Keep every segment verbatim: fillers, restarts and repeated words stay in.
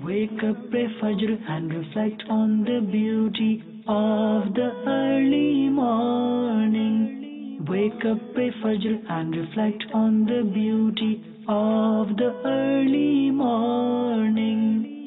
Wake up, pray Fajr and reflect on the beauty of the early morning. Wake up, pray Fajr and reflect on the beauty of the early morning.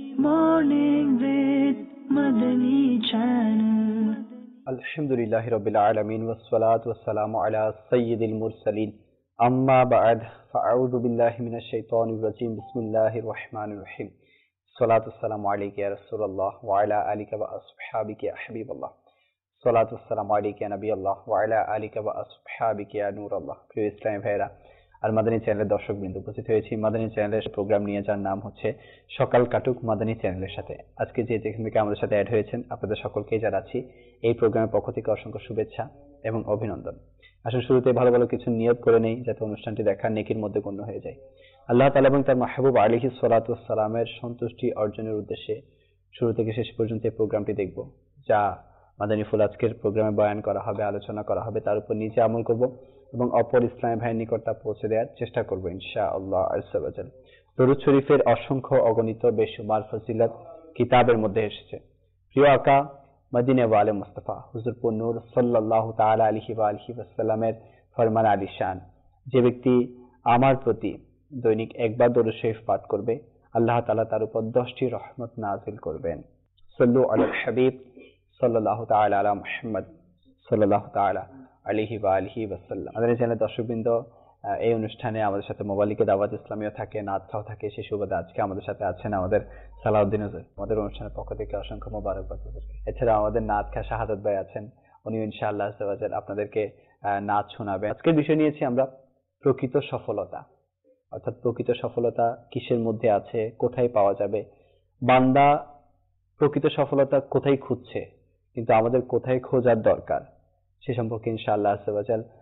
Morning with Madani Channel. Alhamdulillahi Rabbil Alameen wassalatu wassalamu ala Sayyidil Mursaleen. Amma ba'd, fa'a'udhu billahi minash shaitanir rajim. Bismillahir Rahmanir Rahim. Salatu wassalamu alayka ya Rasulullah wa ala alika wa ashabika ya Habiballah. Salatu wassalamu alayka ya Nabiyallah wa ala alika wa ashabika ya Nurallah. প্রিয় ইসলামী ভাইরা আর মাদানী চ্যানেলের দর্শকবৃন্দ, উপস্থিত হয়েছি মাদানী চ্যানেলের programme নিয়ে, যার নাম হচ্ছে সকাল কাটুক মাদানী চ্যানেলের সাথে। আজকে যে যেখান থেকে আমাদের সাথে অ্যাড হয়েছেন আপনাদের সকলকেই জানাচ্ছি এই প্রোগ্রামের পক্ষ থেকে অসংখ্য শুভেচ্ছা এবং অভিনন্দন। আসলে শুরুতে ভালো ভালো কিছু নিয়ত করে নেই যাতে অনুষ্ঠানটি দেখার নেকির মধ্যে গণ্য হয়ে যায়। আল্লাহ তাআলা এবং তার মাহবুব আলাইহিস সালাতু ওয়াস সালামের সন্তুষ্টি অর্জনের উদ্দেশ্যে শুরু থেকে শেষ পর্যন্ত এই প্রোগ্রামটি দেখব, যা মাদানী ফুল আজকের প্রোগ্রামে বয়ান করা হবে, আলোচনা করা হবে, তার উপর নিজে আমল করব এবং অপর ইসলামী ভাইয়ের নিকট তা পৌঁছে দেওয়ার চেষ্টা করব ইনশাআল্লাহ আযজা ওয়া জাল। দরুদ শরীফের অসংখ্য অগণিত বেশুমার ফজিলত কিতাবের মধ্যে এসেছে। প্রিয় আকা মদিনা ওয়ালে মুস্তাফা হুজুর পুর নূর সাল্লাল্লাহু তাআলা আলাইহি ওয়া আলিহি ওয়াসাল্লামের ফরমান আলিশান, যে ব্যক্তি আমার প্রতি দৈনিক একবার দরুদ শরীফ পাঠ করবে আল্লাহ তাআলা তার উপর দশটি রহমত নাযিল করবেন। সাল্লু আলাল হাবিব সাল্লাল্লাহু তাআলা আলা মুহাম্মদ সাল্লাল্লাহু তাআলা আলাইহি ওয়া আলিহি ওয়াসাল্লাম। আমাদের চ্যানেলের দর্শকবৃন্দ, এই অনুষ্ঠানে আমাদের সাথে মোবালিকে দাওয়াত ইসলামিও থাকে, নাতখাও থাকে। সেই সুবাদে আজকে আমাদের সাথে আছেন আমাদের সালাউদ্দিন হুজুর। আমাদের অনুষ্ঠানের পক্ষ থেকে অসংখ্য মোবারকবাদ হুজুরকে। এছাড়া আমাদের নাত খা শাহাদাত ভাই আছেন, উনিও ইনশাআল্লাহ আযজা ওয়া জাল আপনাদেরকে নাত শোনাবে। আজকের বিষয় নিয়েছি আমরা প্রকৃত সফলতা, অর্থাৎ প্রকৃত সফলতা কিসের মধ্যে আছে, কোথায় পাওয়া যাবে, বান্দা প্রকৃত সফলতা কোথায় খুঁজছে, কিন্তু আমাদের কোথায় খোঁজার দরকার, সে সম্পর্কে ইনশাআল্লাহ আযজা ওয়া জাল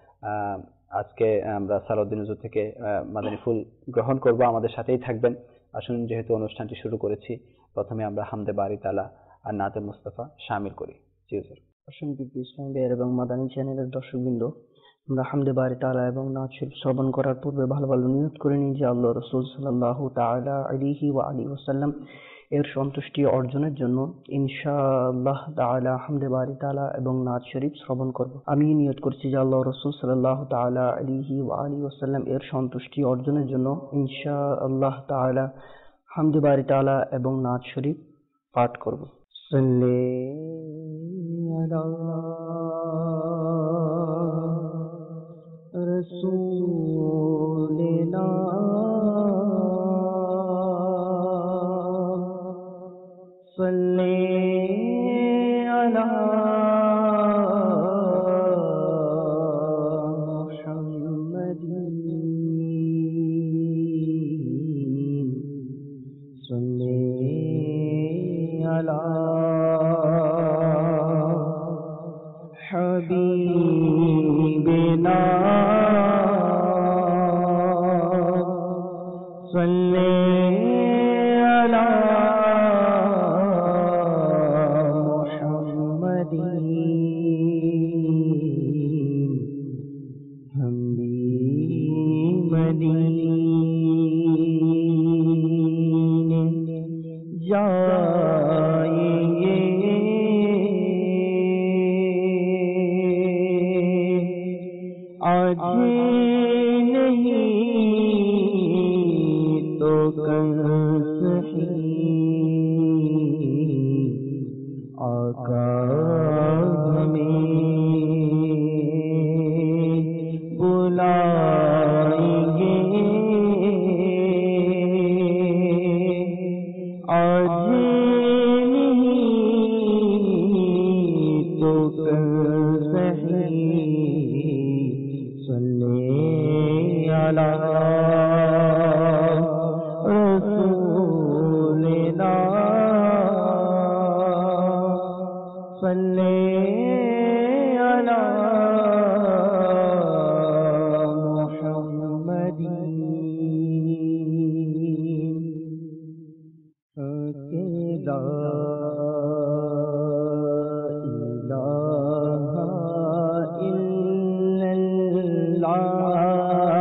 আজকে আমরা সালাউদ্দিন হুজুর থেকে মাদানী ফুল গ্রহণ করব। আমাদের সাথেই থাকবেন। আসুন, যেহেতু অনুষ্ঠানটি শুরু করেছি, প্রথমে আমরা হামদে বারি তাআলা আর নাতে মুস্তাফা শামিল করি। জি হুজুর। অসংখ্য ইসলামী ভাইয়ের এবং মাদানী চ্যানেলের দর্শকবৃন্দ, আমরা হামদে বারি তাআলা এবং নাত শরীফ শ্রবণ করার পূর্বে ভালো ভালো নিয়ত করে নিই যে আল্লাহ রাসূল সাল্লাল্লাহু তাআলা আলাইহি ওয়া আলিহি ওয়াসাল্লাম এর সন্তুষ্টি অর্জনের জন্য ইনশাআল্লাহ তাআলা হামদে বারি তাআলা এবং নাত শরীফ শ্রবণ করব। আমি নিয়ত করছি যে আল্লাহ রাসূল সাল্লাল্লাহু তাআলা আলাইহি ওয়া আলিহি ওয়াসাল্লাম এর সন্তুষ্টি অর্জনের জন্য ইনশাআল্লাহ তাআলা হামদে বারি তাআলা এবং নাত শরীফ পাঠ করব। সাল্লি আলা রাসূলিনা صلی علی محمد صلی علی حبیبنا صلی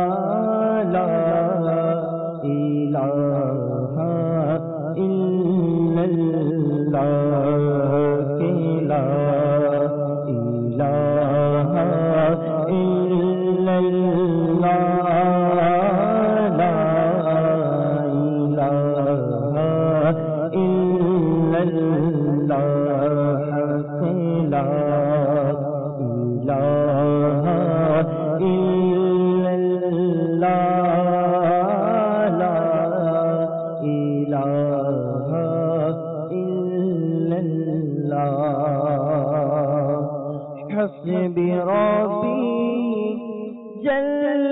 إله إلا حسبي ربي جل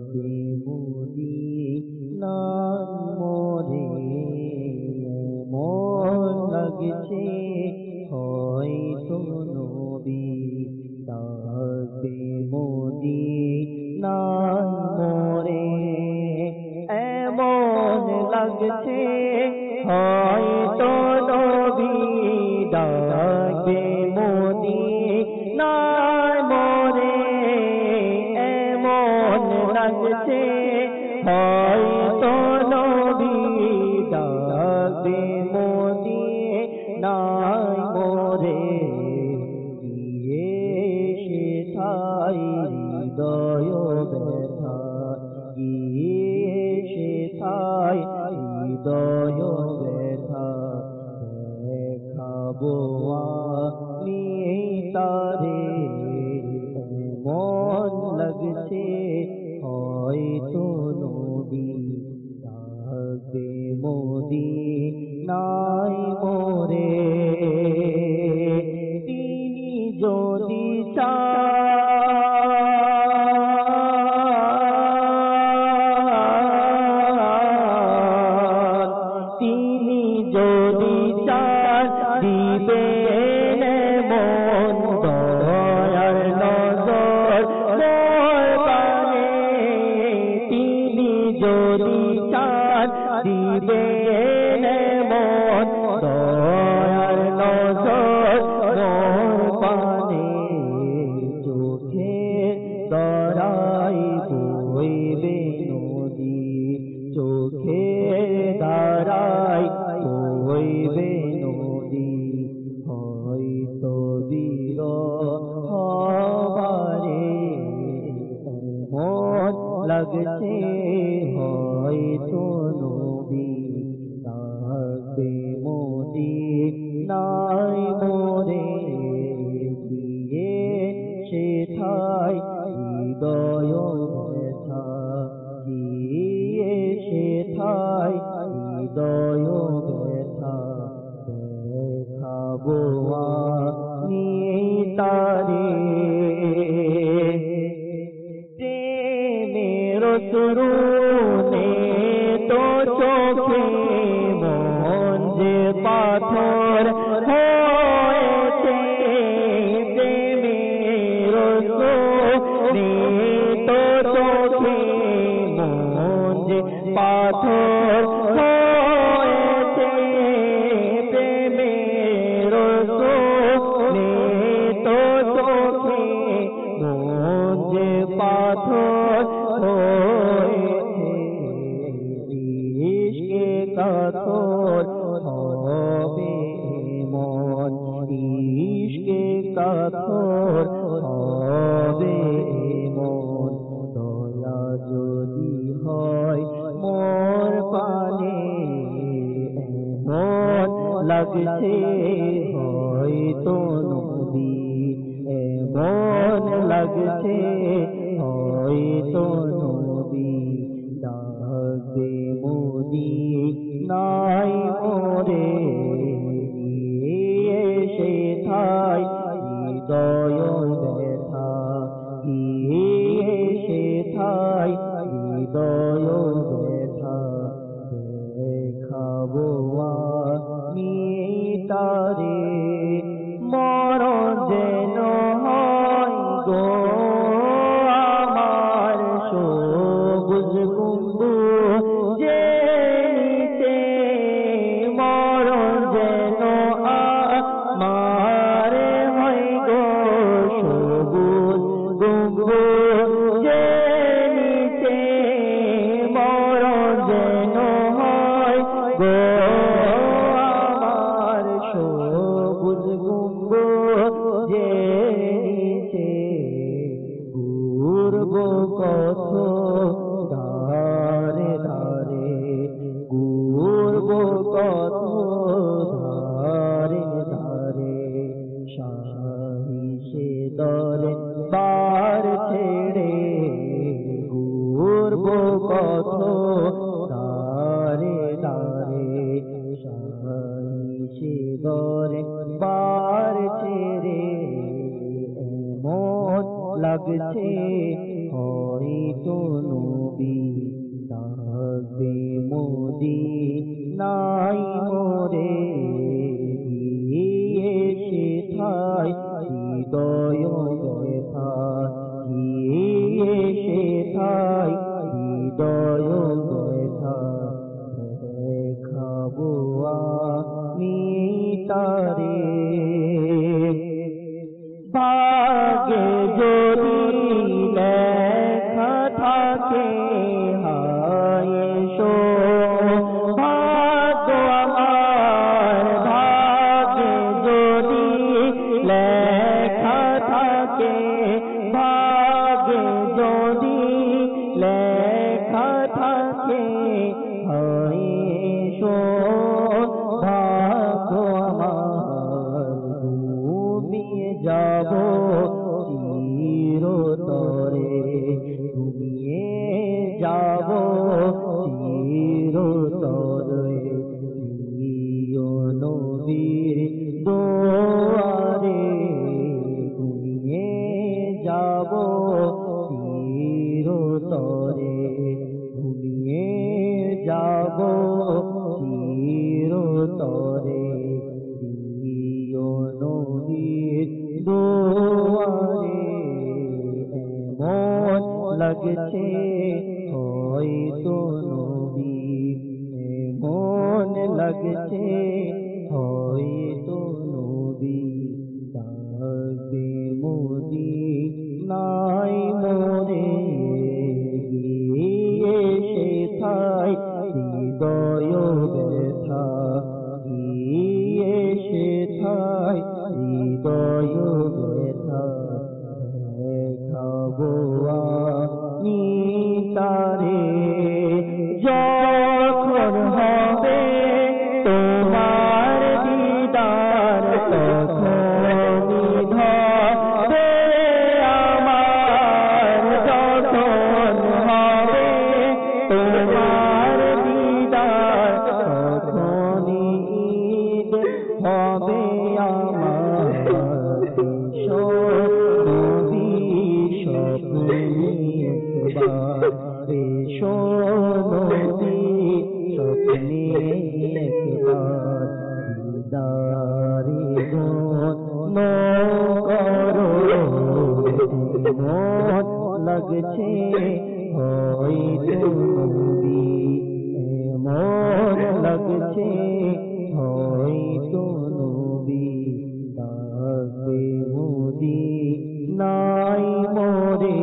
মোরে লাগছে হয়তো নবী ডাকবে মদিনায় মোরে এমন লাগছে হয়তো নবী ডাকবে মদিনায় মোরে দিয়ে সেথায় হৃদয় ব্যথা দিয়ে সেথায় হৃদয় ব্যথা দেখাবো আমি তারে মন লাগছে হয়তো নবী ডাকবে মদিনায় মোরে তিনি যদি চান তিনি যদি চান দিবেন মন দয়ার নজর মোর পানে তিনি যদি চান দিবেন মন দয়ার নজর মোর পানে চোখে দরাই বইবে নদী চোখে দাঁড়াই বইবে নদী হয়তো বীর হবারে মন লাগছে হয়তো নবী ডাকবে মদিনায় মোরে দিয়ে সেথায় হৃদয় ব্যথা দিয়ে সেথায় হৃদয় ব্যথা দেখাবো আমি তারে প্রেমের তরুণে তো চোখে মন যে পাথর হয়েছে প্রেমের তরুণে তো চোখে মন যে পাথর হয়েছে প্রেমের তরুণে তো চোখে মন যে পাথর হয়েছে ইশকে কাতর হবে মন ইশকে কাতর হবে মন দয়া যদি হয় মোর পানে মন লাগছে হয়তো নবী এমন লাগছে হয়তো নবী ডাকবে মদিনায় মোরে দিয়ে সেথায় হৃদয় ব্যথা দিয়ে সেথায় হৃদয় ব্যথা দেখাবো আমি তারে মরণ যেন হয় গো আমার সবুজ গম্বুজে নিচে মরণ যেন আমার হয় গো সবুজ গম্বুজে নিচে মরণ যেন হয় গো আমার সবুজ গম্বুজে নিচে ঘুরব কত ধারে ধারে ঘুরব কত ধারে ধারে শাহী সে দরে বার ছেড়ে ঘুরব কত ধারে ধারে শাহী সে দরে বার ছেড়ে এমন লাগছে হয়তো নবী ডাকবে মদিনায় মোরে দিয়ে সেথায় হৃদয় ব্যথা দিয়ে সেথায় হৃদয় ব্যথা যাব চিরতরে প্রিয় নবীর দুয়ারে ঘুমিয়ে যাব চিরতরে ঘুমিয়ে যাব চিরতরে প্রিয় নবীর দুয়ারে এমন লাগছে হয়তো নবী এমন লাগছে হয়তো নবী ডাকবে মদিনায় মোরে গিয়ে সেথায় হৃদয় ব্যথা গিয়ে সেথায় হৃদয় ব্যথা দেখাবো আমি তারে যখন হবে তোমার দিদার তখনই ধরে আমার যখন হবে তোমার দিদার তখনই ঈদ হবে আমার নবী স্বপ্নে একবার এসো নবী স্বপ্নে একবার দিদারে গণ করো মন লাগছে হয়তো নবী এমন লাগছে হয়তো নবী ডাকবে মদিনায় মোরে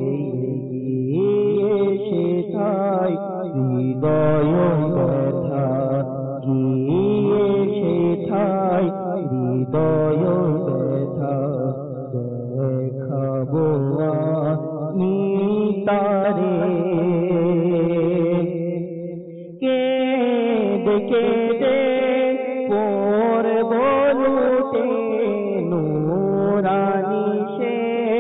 গিয়ে সেথায় হৃদয় ব্যথা গিয়ে সেথায় হৃদয় ব্যথা দেখাবো আমি তারে কেঁদে কেঁদে পড়ব লুটে নূরানি সে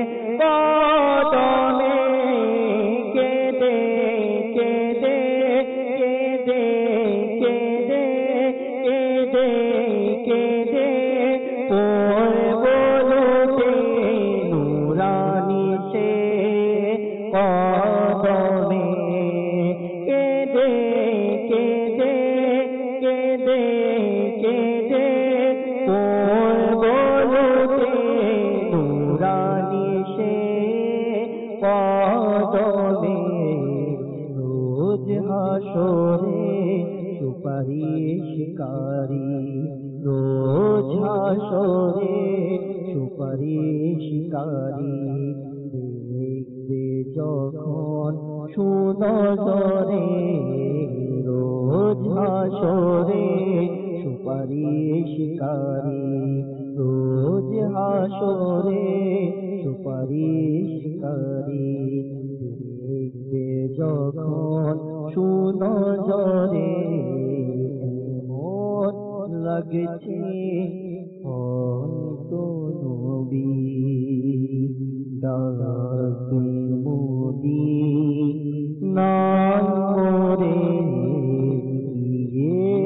কদমে কেঁদে কেঁদে কেঁদে কেঁদে কেঁদে কেঁদে পড়ব লুটে নূরানি সে কদমে কেঁদে কেঁদে কেঁদে কেঁদে পড়ব লুটে নূরানি সে কদমে রোজ হাসরে সুপারিশকারী রোজ হাসরে সুপারিশকারী দেখবে যখন সুনজরে রোজ হাসরে সুপারিশকারী রোজ হাসরে সুপারিশকারী দেখবে যখন সুনজরে এমন লাগছে হয়তো নবী ডাকবে মদিনায় মোরে গিয়ে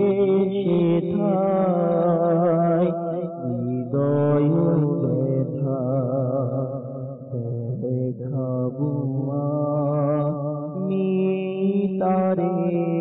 সেথায় হৃদয় ব্যথা দেখাবো আমি তারে।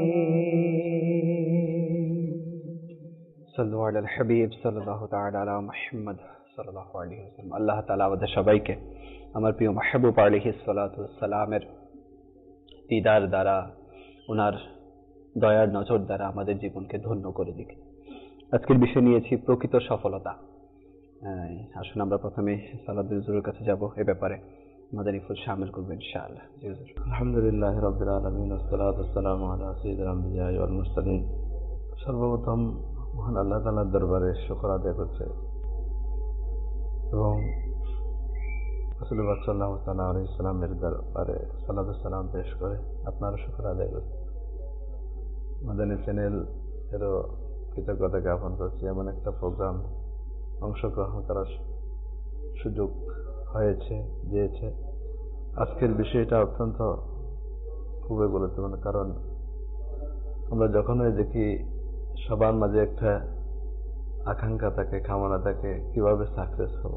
সাল্লু আলাল হাবিব সাল্লাল্লাহু তাআলা আলা মুহাম্মদ সাল্লাল্লাহু আলাইহি ওয়াসাল্লাম। আল্লাহ তাআলা আমাদের সবাইকে আমার প্রিয় মাহবুব আলাইহিস সালাতু ওয়াস সালামের দিদার দ্বারা ওনার দয়ার নজর দ্বারা আমাদের জীবনকে ধন্য করে দিক। আজকের বিষয় নিয়েছি প্রকৃত সফলতা। আসুন আমরা প্রথমে সালাতুল হুজুরের কাছে যাব এ ব্যাপারে আমাদের ইফুল শামিল করবেন ইনশাআল্লাহ। জি হুজুর। আলহামদুলিল্লাহ রাব্বিল আলামিন ওয়াসসালাতু ওয়াসসালামু আলা সাইয়্যিদিল আমবিয়া ওয়াল মুরসালিন। সর্বপ্রথম মহান আল্লাহ তাআলার দরবারে শুকর আদায় করছে এবং রাসূলুল্লাহ সাল্লাল্লাহু আলাইহি ওয়াসাল্লামের দরবারে সালাত ও সালাম পেশ করে আপনার শুকর আদায় করছে। মাদানী চ্যানেল এরও কৃতজ্ঞতা জ্ঞাপন করছি, এমন একটা প্রোগ্রাম অংশগ্রহণ করার সুযোগ হয়েছে দিয়েছে। আজকের বিষয়টা অত্যন্ত খুবই গুরুত্বপূর্ণ, কারণ আমরা যখনই দেখি সবার মাঝে একটা আকাঙ্ক্ষা থাকে, কামনা থাকে, কিভাবে সাকসেস হব,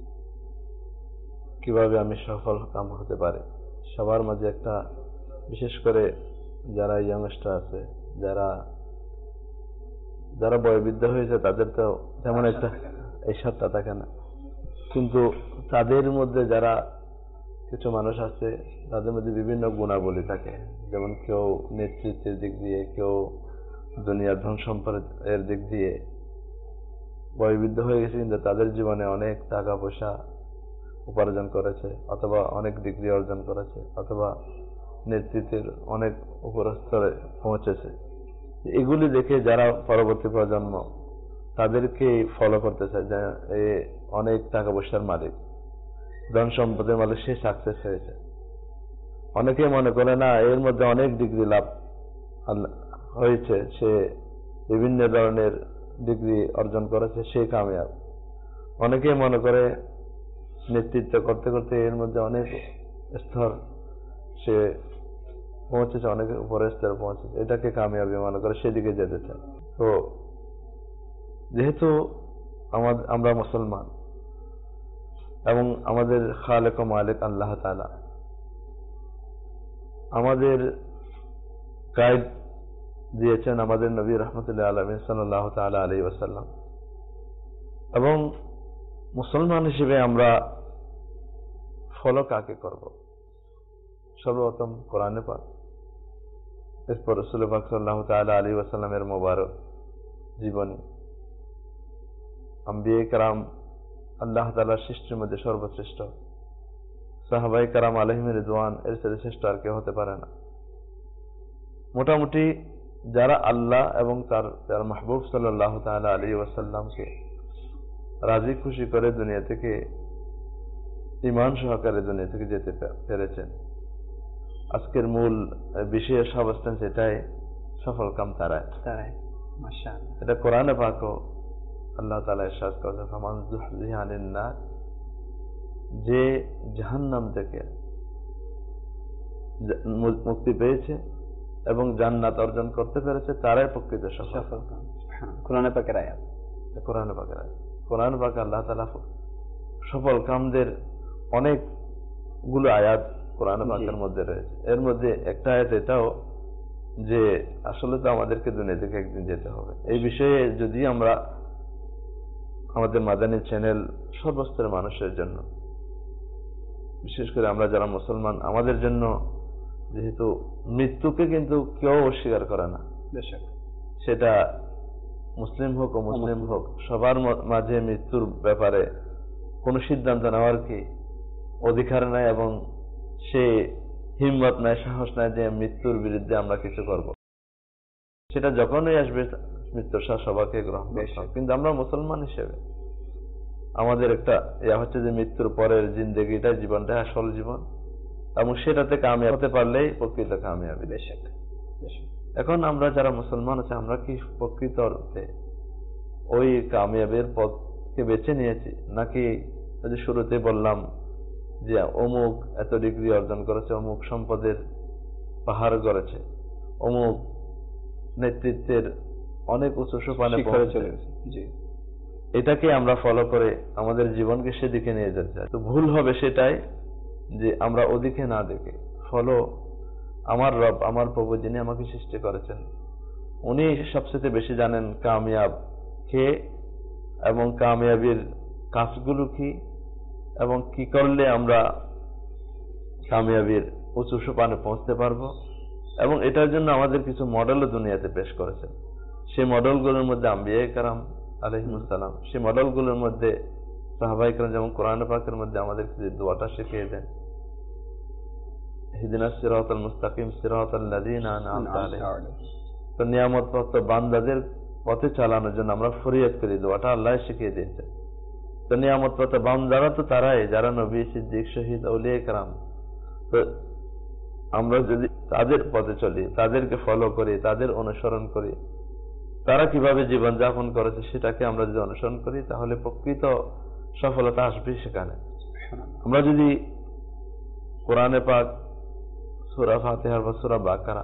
কিভাবে আমি সফল কাম হতে পারি। সবার মাঝে একটা, বিশেষ করে যারা ইয়াংস্টার আছে, যারা যারা বয়োবৃদ্ধ হয়েছে, তাদের তো তেমন একটা এই সাতটা থাকে না, কিন্তু তাদের মধ্যে যারা কিছু মানুষ আছে, তাদের মধ্যে বিভিন্ন গুণাবলী থাকে। যেমন কেউ নেতৃত্বের দিক দিয়ে, কেউ দুনিয়ার ধন সম্পদের দিক দিয়ে বয়োবৃদ্ধ হয়ে গেছে, কিন্তু তাদের জীবনে অনেক টাকা পয়সা উপার্জন করেছে, অথবা অনেক ডিগ্রি অর্জন করেছে, অথবা নেতৃত্বের অনেক উপর স্তরে পৌঁছেছে। এগুলি দেখে যারা পরবর্তী প্রজন্ম তাদেরকে ফলো করতে চায়, যে এ অনেক টাকা পয়সার মালিক, ধন সম্পদের মালিক, সে সাকসেস হয়েছে। অনেকে মনে করে না, এর মধ্যে অনেক ডিগ্রি লাভ হয়েছে, সে বিভিন্ন ধরনের ডিগ্রি অর্জন করেছে, সে কামিয়াব। অনেকে মনে করে নেতৃত্ব করতে করতে এর মধ্যে অনেক স্তর সে পৌঁছেছে, অনেক উপরের স্তরে পৌঁছেছে, এটাকে কামিয়াবি মনে করে, সেদিকে যেতে চায়। তো যেহেতু আমাদের আমরা মুসলমান এবং আমাদের খালেক ও মালিক আল্লাহ তাআলা, আমাদের গাইড দিয়েছেন আমাদের নবী রাহমাতুল্লাহ আলাইহি সাল্লাল্লাহু তাআলা আলাইহি ওয়াসাল্লাম, এবং মুসলমান হিসেবে আমরা ফলো কাকে করব? সর্বপ্রথম কোরআনে পাক, এরপর রাসূল পাক সাল্লাল্লাহু তাআলা আলাইহি ওয়াসাল্লামের মোবারক জীবনী, আম্বিয়া কেরাম আল্লাহ তাআলার সৃষ্টির মধ্যে সর্বশ্রেষ্ঠ, সাহাবায়ে কেরাম আলাইহিম রিদওয়ান, এর সাথে শ্রেষ্ঠ আর কেউ হতে পারে না। মোটামুটি যারা আল্লাহ এবং তার তার মাহবুব সাল্লাল্লাহু তাআলা আলাইহি ওয়াসাল্লামকে রাজি খুশি করে দুনিয়া থেকে ঈমান সহকারে দুনিয়া থেকে যেতে পেরেছেন, আজকের মূল বিশেষ অবস্থান সেটাই, সফল কাম তারাই তারাই মাশাআল্লাহ। এটা কোরআনে পাকও আল্লাহ তাআলা ইরশাদ করেছেন, ফামান যুহজিহা আনিন নার, যে জাহান্নাম থেকে মুক্তি পেয়েছে এবং জান্নাত অর্জন করতে পেরেছে, তারাই প্রকৃত সফল কাম। কোরআনে পাকের আয়াত, কোরআনে পাকের আয়াত। কোরআন পাকে আল্লাহ তাআলা সফল কামদের অনেকগুলো আয়াত কোরআন পাকের মধ্যে রয়েছে। এর মধ্যে একটা আয়াত এটাও যে আসলে তো আমাদেরকে দুনিয়া থেকে একদিন যেতে হবে। এই বিষয়ে যদি আমরা আমাদের মাদানী চ্যানেল সর্বস্তরের মানুষের জন্য, বিশেষ করে আমরা যারা মুসলমান, আমাদের জন্য, যেহেতু মৃত্যুকে কিন্তু কেউ অস্বীকার করে না, সেটা মুসলিম হোক ও মুসলিম হোক, সবার মাঝে মৃত্যুর ব্যাপারে কোনো সিদ্ধান্ত নেওয়ার কি অধিকার নাই, এবং সে হিম্মত নাই, সাহস নাই যে মৃত্যুর বিরুদ্ধে আমরা কিছু করব। সেটা যখনই আসবে, মৃত্যুর শ্বাস সবাইকে গ্রহণ করতে হবে। কিন্তু আমরা মুসলমান হিসেবে আমাদের একটা ইয়া হচ্ছে যে মৃত্যুর পরের জিন্দেগিটা, জীবনটা আসল জীবন, এবং সেটাতে কামিয়াব হতে পারলেই প্রকৃত কামিয়াবি। এখন আমরা যারা মুসলমান আছে, আমরা কি প্রকৃত অর্থে ওই কামিয়াবের পথকে বেছে নিয়েছি, নাকি শুরুতে বললাম যে অমুক এত ডিগ্রি অর্জন করেছে, অমুক সম্পদের পাহাড় গড়েছে, অমুক নেতৃত্বের অনেক উচ্চ সোপানে পৌঁছে গেছে, এটাকে আমরা ফলো করে আমাদের জীবনকে সেদিকে নিয়ে যেতে চাই। তো ভুল হবে সেটাই যে আমরা ওদিকে না দেখে ফলো আমার রব, আমার প্রভু, যিনি আমাকে সৃষ্টি করেছেন, উনি সবচেয়ে বেশি জানেন কামিয়াব কে এবং কামিয়াবির কাজগুলো কি, এবং কি করলে আমরা কামিয়াবির উঁচু সোপানে পৌঁছতে পারবো। এবং এটার জন্য আমাদের কিছু মডেলও দুনিয়াতে পেশ করেছেন। সেই মডেলগুলোর মধ্যে আম্বিয়া কেরাম আলাইহিমুস সালাম, সেই মডেলগুলোর মধ্যে সাহাবায়ে কেরাম, যেমন কোরআন পাকের মধ্যে আমাদের যে দোয়াটা শিখিয়ে দেন, ইহদিনাস সিরাতাল মুস্তাকিম সিরাতাল লাযিনা আন'আমতা আলাইহিম, তো নিয়ামতপ্রাপ্ত বান্দাদের পথে চালানোর জন্য আমরা ফরিয়াদ করি, দোয়াটা আল্লাহ শিখিয়ে দিয়েছেন। তো নিয়ামতপ্রাপ্ত বান্দারা তো তারাই যারা নবী, সিদ্দিক, শহীদ, আউলিয়া কেরাম। তো আমরা যদি তাদের পথে চলি, তাদেরকে ফলো করি, তাদের অনুসরণ করি, তারা কিভাবে জীবন যাপন করেছে সেটাকে আমরা যদি অনুসরণ করি, তাহলে প্রকৃত সফলতা আসবে সেখানে। আমরা যদি কোরআনে পাক সূরা ফাতিহার বা সূরা বাকারা,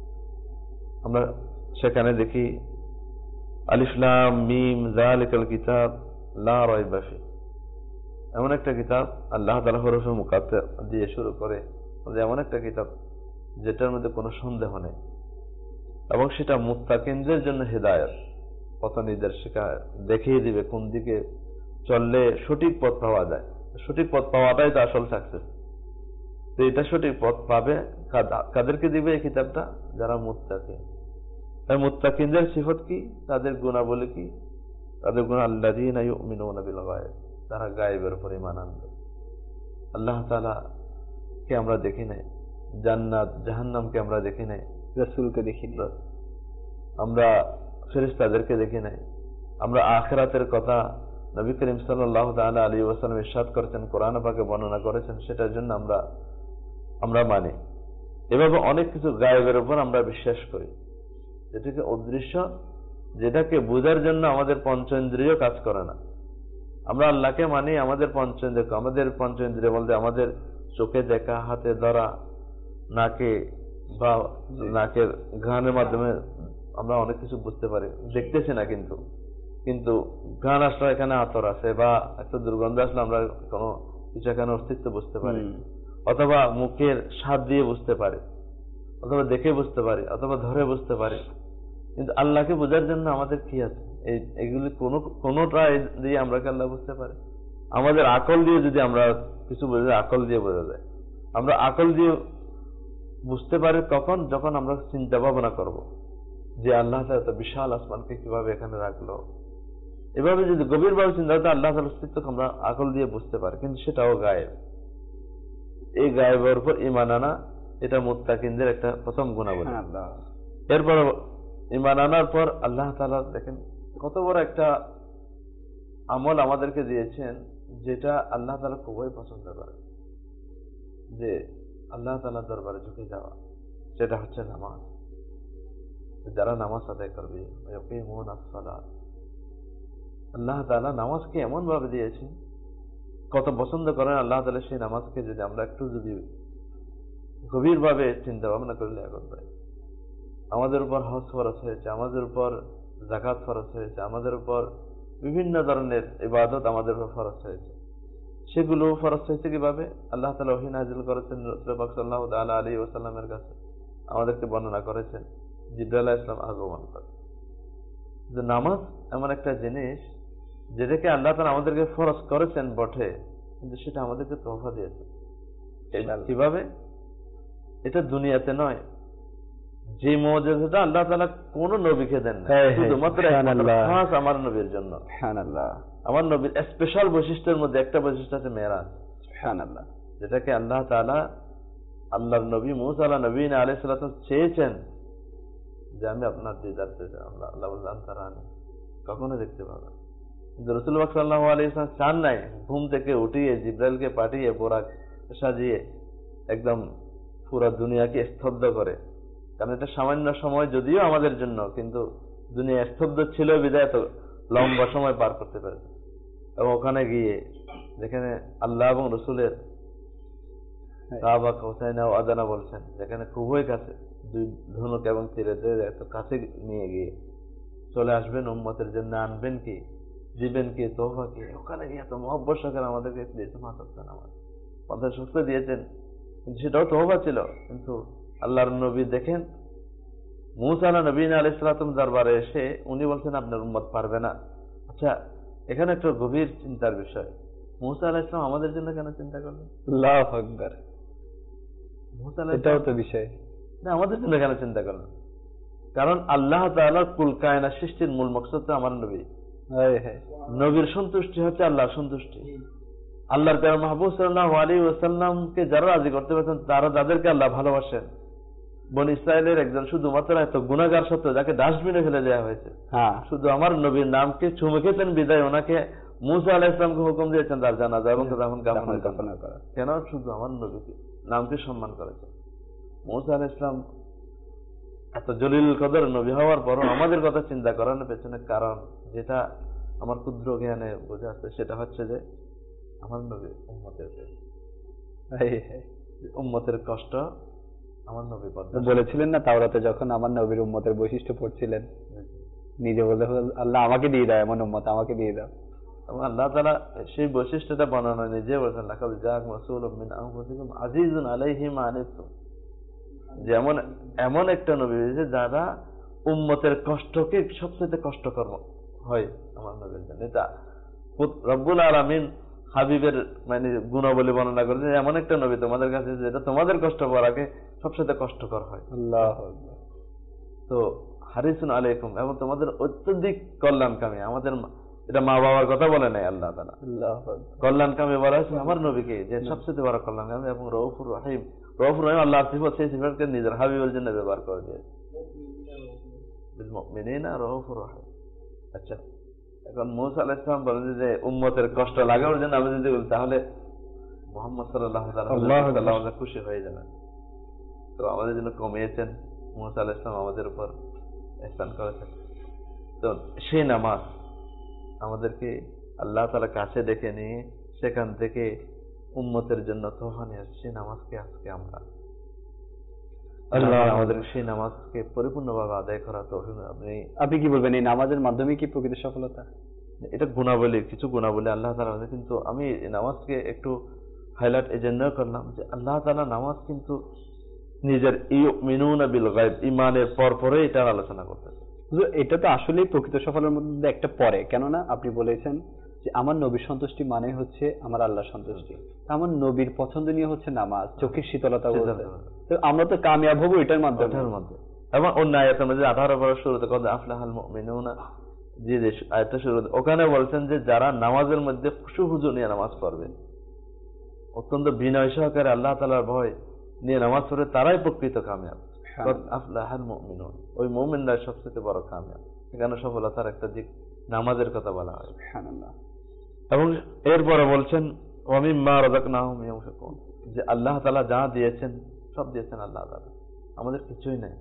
আমরা সেখানে দেখি আলিফ লাম মিম যালিকাল কিতাব লা রাইবা ফি, এমন একটা কিতাব আল্লাহ তাআলা হরফে মুকাত্তার দিয়ে শুরু করে, এমন একটা কিতাব যেটার মধ্যে কোনো সন্দেহ নেই, এবং সেটা মুত্তাকিনদের জন্য হেদায়েত, পথ নির্দেশিকা দেখিয়ে দিবে কোন দিকে চললে সঠিক পথ পাওয়া যায়। সঠিক পথ পাওয়াটাই তো আসল সাকসেস। তো এটা সঠিক পথ পাবে কাদেরকে দিবে এই কিতাবটা? যারা মুত্তাকিন। আর মুত্তাকিনদের সিফত কি? তাদের গুণাবলী কি? তাদের গুণ আল্লাযীনা ইউমিনুনা বিল গায়ব, তারা গায়েবের উপর ঈমান আনবে। আল্লাহ তাআলা কে আমরা দেখি নাই, জান্নাত জাহান্নামকে আমরা দেখি নাই, রাসূলকে দেখি নাই, আমরা ফেরেশতাদেরকে দেখি নাই, আমরা আখিরাতের কথা নবী করিম সাল্লাল্লাহু তাআলা আলাইহি ওয়াসাল্লাম ইরশাদ করেছেন, কোরআন পাকে বর্ণনা করেছেন, সেটার জন্য আমরা আমরা মানি। এভাবে অনেক কিছু গায়েবের উপর আমরা বিশ্বাস করি, যেটাকে অদৃশ্য, যেটাকে বোঝার জন্য আমাদের পঞ্চেন্দ্রিয় কাজ করে না। আমরা আল্লাহকে মানি আমাদের পঞ্চেন্দ্রিয়, আমাদের পঞ্চেন্দ্রিয় বলতে আমাদের চোখে দেখা, হাতে ধরা, নাকে বা নাকের ঘ্রাণের মাধ্যমে আমরা অনেক কিছু বুঝতে পারি, দেখতেছি না কিন্তু কিন্তু ঘ্রাণ আসলে এখানে আতর আছে বা একটা দুর্গন্ধ আসলে আমরা কোনো কিছু এখানে অস্তিত্ব বুঝতে পারি, অথবা মুখের স্বাদ দিয়ে বুঝতে পারি, অথবা দেখে বুঝতে পারি, অথবা ধরে বুঝতে পারি। কিন্তু আল্লাহকে বোঝার জন্য আমাদের কি আছে? এই এগুলি কোনো কোনোটা দিয়ে আমরা কি আল্লাহ বুঝতে পারি? আমাদের আকল দিয়ে যদি আমরা কিছু বুঝে, আকল দিয়ে বোঝা যায়। আমরা আকল দিয়ে বুঝতে পারি কখন? যখন আমরা চিন্তা ভাবনা করব যে আল্লাহ তাআলা এত বিশাল আসমানকে কিভাবে এখানে রাখলো। এভাবে যদি গভীরভাবে চিন্তা করতে আল্লাহ তাআলার অস্তিত্ব আমরা আকল দিয়ে বুঝতে পারি, কিন্তু সেটাও গায়েব। এই গায়েবের উপর ঈমান আনা, এটা মুত্তাকিনদের একটা প্রথম গুণাবলী। এরপর ঈমান আনার পর আল্লাহ তাআলা দেখেন কত বড় একটা আমল আমাদেরকে দিয়েছেন, যেটা আল্লাহ তাআলা খুবই পছন্দ করে, যে আল্লাহ তাআলার দরবারে ঝুঁকে যাওয়া, সেটা হচ্ছে নামাজ। যারা নামাজ আদায় করবে, আল্লাহ তাআলা নামাজকে এমন ভাবে দিয়েছেন, কত পছন্দ করেন আল্লাহ তাআলা সেই নামাজকে। যদি আমরা একটু যদি গভীর ভাবে চিন্তা ভাবনা করলে এখন পাই, আমাদের উপর হজ ফরজ হয়েছে, আমাদের উপর যাকাত ফরজ হয়েছে, আমাদের উপর বিভিন্ন ধরনের ইবাদত আমাদের উপর ফরজ হয়েছে। সেগুলো ফরজ হয়েছে কিভাবে? আল্লাহ তাআলা ওহী নাযিল করেছেন রাসূল পাক সাল্লাল্লাহু তাআলা আলাইহি ওয়াসাল্লামের কাছে, আমাদেরকে বর্ণনা করেছেন জিবরাইল আলাইহিস সালাম আগমন করে। যে নামাজ এমন একটা জিনিস যেটাকে আল্লাহ তাআলা আমাদেরকে ফরজ করেছেন বটে, কিন্তু সেটা আমাদেরকে তোহফা দিয়েছে। কিভাবে? এটা দুনিয়াতে নয়, যে মুজিজাটা আল্লাহ তাআলা কোন নবীকে দেন না, শুধুমাত্র খাস আমার নবীর জন্য। সুবহানাল্লাহ। আমার নবীর স্পেশাল বৈশিষ্ট্যের মধ্যে একটা বৈশিষ্ট্য আছে মেরাজ। সুবহানাল্লাহ। যেটাকে আল্লাহ তাআলা আল্লাহর নবী মুসা নবীন আলাইহিস সালাতু চেয়েছেন যে আমি আপনার দিদার পেতে, আল্লাহ আল্লাহ বললেন তারানি, কখনো দেখতে পাবে। কিন্তু রাসূল পাক সাল্লাল্লাহু আলাইহি ওয়াসাল্লাম চান নাই ঘুম থেকে উঠিয়ে জিবরাইলকে পাঠিয়ে বোরাক সাজিয়ে একদম পুরো দুনিয়াকে স্তব্ধ করে। কারণ এটা সামান্য সময় যদিও আমাদের জন্য, কিন্তু দুনিয়া স্তব্ধ ছিল বিধায় এত লম্বা সময় পার করতে পারে। এবং ওখানে গিয়ে যেখানে আল্লাহ এবং রসুলের কাবা হোসাইনা ও আদানা বলছেন, যেখানে খুবই কাছে, দুই ধনুক এবং তীরের এত কাছে নিয়ে গিয়ে চলে আসবেন, উম্মতের জন্য আনবেন কি, দিবেন কি, তোহফা কি। ওখানে গিয়ে এত মহব্বত সহকারে আমাদেরকে দিয়েছেন, মাতাচ্ছেন আমার পঞ্চাশ শক্ত দিয়েছেন, কিন্তু সেটাও তোহফা ছিল। কিন্তু আল্লাহর নবী দেখেন মুসা নবী আলাইহিস সালাম দরবারে এসে উনি বলছেন আপনার উম্মত পারবে না। আচ্ছা, এখানে একটা গভীর চিন্তার বিষয়, মুসা আলাইহিস সালাম আমাদের জন্য কেন চিন্তা করলেন? আল্লাহু আকবার। মুসা আলাইহিস এটাও তো বিষয় না, আমাদের জন্য কেন চিন্তা করলেন? কারণ আল্লাহ তাআলার কুল কায়নাত সৃষ্টির মূল মকসদ তো আমার নবী। হ্যাঁ হ্যাঁ, নবীর সন্তুষ্টি হচ্ছে আল্লাহর সন্তুষ্টি। আল্লাহর প্রিয় মাহবুব সাল্লাল্লাহু আলাইহি ওয়াসাল্লামকে যারা রাজি করতে পারছেন, তারা যাদেরকে আল্লাহ ভালোবাসেন। বনি ইসরায়েলের একজন শুধুমাত্র এত গুনাহগার সত্ত্বেও যাকে ডাস্টবিনে ফেলে দেওয়া হয়েছে, হ্যাঁ, শুধু আমার নবীর নামকে চুমে খেতেন বিদায় ওনাকে মুসা আলাইহিস সালামকে হুকুম দিয়েছেন তার জানাজা এবং তখন কাফন করা। কেন? শুধু আমার নবীকে নামকে সম্মান করেছেন। মুসা আলাইহিস সালাম এত জলিল কদর নবী হওয়ার পরও আমাদের কথা চিন্তা করানোর পেছনে কারণ, যেটা আমার ক্ষুদ্র জ্ঞানে বোঝা আছে, সেটা হচ্ছে যে আমার নবী উম্মতের উম্মতের কষ্ট আমার নবী বলেছিলেন না তাওরাতে যখন আমার নবীর উম্মতের বৈশিষ্ট্য পড়ছিলেন, নিজে বলে আল্লাহ আমাকে দিয়ে দাও এমন উম্মত, আমাকে দিয়ে দাও। এবং আল্লাহ তাআলা সেই বৈশিষ্ট্যটা বানানো নিজে বলেছেন, লাকাদ জাআকুম রাসূলুম মিন আনফুসিকুম আজিজুন আলাইহি মা আনিতুম, যেমন এমন একটা নবী হয়েছে যারা উম্মতের কষ্টকে সবচেয়ে কষ্টকর হয় আমার নবীর জন্য। এটা রব্বুল আলামিন হাবিবের মানে গুণাবলী বর্ণনা করেছে, এমন একটা নবী তোমাদের কাছে যেটা তোমাদের কষ্ট করাকে সবচেয়ে কষ্টকর হয়। আল্লাহু আকবার। তো হারিসুন আলাইকুম, এবং তোমাদের অত্যধিক কল্যাণকামী। আমাদের এটা মা বাবার কথা বলে নাই আল্লাহ তাআলা, কল্যাণকামী বলা হয়েছে আমার নবীকে, যে সবচেয়ে বড় কল্যাণকামী এবং রউফুর রহিম। রউফুর রহিম আল্লাহর সিফত, সেই সিফতকে নিজের হাবিবের জন্য ব্যবহার করে দিয়েছে, বিল মুমিনিনা রউফুর রহিম। আচ্ছা, এখন মুসা আলাইহিস সালাম বলেন যে উম্মতের কষ্ট লাগে ওর জন্য আমি যদি বলি তাহলে মুহাম্মদ সাল্লাল্লাহু আলাইহি ওয়াসাল্লাম খুশি হয়ে যাবেন। তো আমাদের জন্য কমিয়েছেন, মুসা আলাইহিস সালাম আমাদের উপর ইহসান করেছেন। তো সেই নামাজ আমাদেরকে আল্লাহ তাআলা কাছে ডেকে নিয়ে সেখান থেকে উম্মতের জন্য তোহফা নিয়ে আসছে। সেই নামাজকে আজকে আমরা আল্লাহ আমাদের সেই নামাজকে পরিপূর্ণভাবে আদায় করা তৌফিক। আপনি আপনি কি বলবেন এই নামাজের মাধ্যমে কি প্রকৃত সফলতা? এটা গুণাবলী, কিছু গুণাবলী আল্লাহ তাআলা, কিন্তু আমি নামাজকে একটু হাইলাইট এই জন্য করলাম যে আল্লাহ তাআলা নামাজ কিন্তু নিজের ইউমিনুনা বিল গায়ব, ঈমানের পর পরে এটা আলোচনা করতেছে। এটা তো আসলেই প্রকৃত সফলের মধ্যে একটা পরে, কেননা আপনি বলেছেন যে আমার নবীর সন্তুষ্টি মানে হচ্ছে আমার আল্লাহর সন্তুষ্টি, আমার নবীর পছন্দনীয় হচ্ছে নামাজ, চোখের শীতলতা। তো আমরা তো কামিয়াব হবো এটার মাধ্যমে। এবং অন্য আয়াতের মধ্যে আঠারো পরের শুরুতে কদ আফলাহাল মুমিনুনা, যে আয়াতটা শুরু ওখানে বলছেন যে যারা নামাজের মধ্যে খুশু হুজু নিয়ে নামাজ পড়বে, অত্যন্ত বিনয় সহকারে আল্লাহ তাআলার ভয় নিয়ে নামাজ পড়ে, তারাই প্রকৃত কামিয়াব। কদ আফলাহাল মুমিনুন, ওই মুমিনরা সবচেয়ে বড় কামিয়াব। এখানে সফলতার একটা দিক নামাজের কথা বলা হয়। সুবহানাল্লাহ। এবং এরপরে বলছেন ওয়া মিম্মা রাযাকনাহুম ইউনফিকুন, যে আল্লাহ তাআলা যা দিয়েছেন সব দিয়েছেন আল্লাহ তাআলা, আমাদের কিছুই নাই।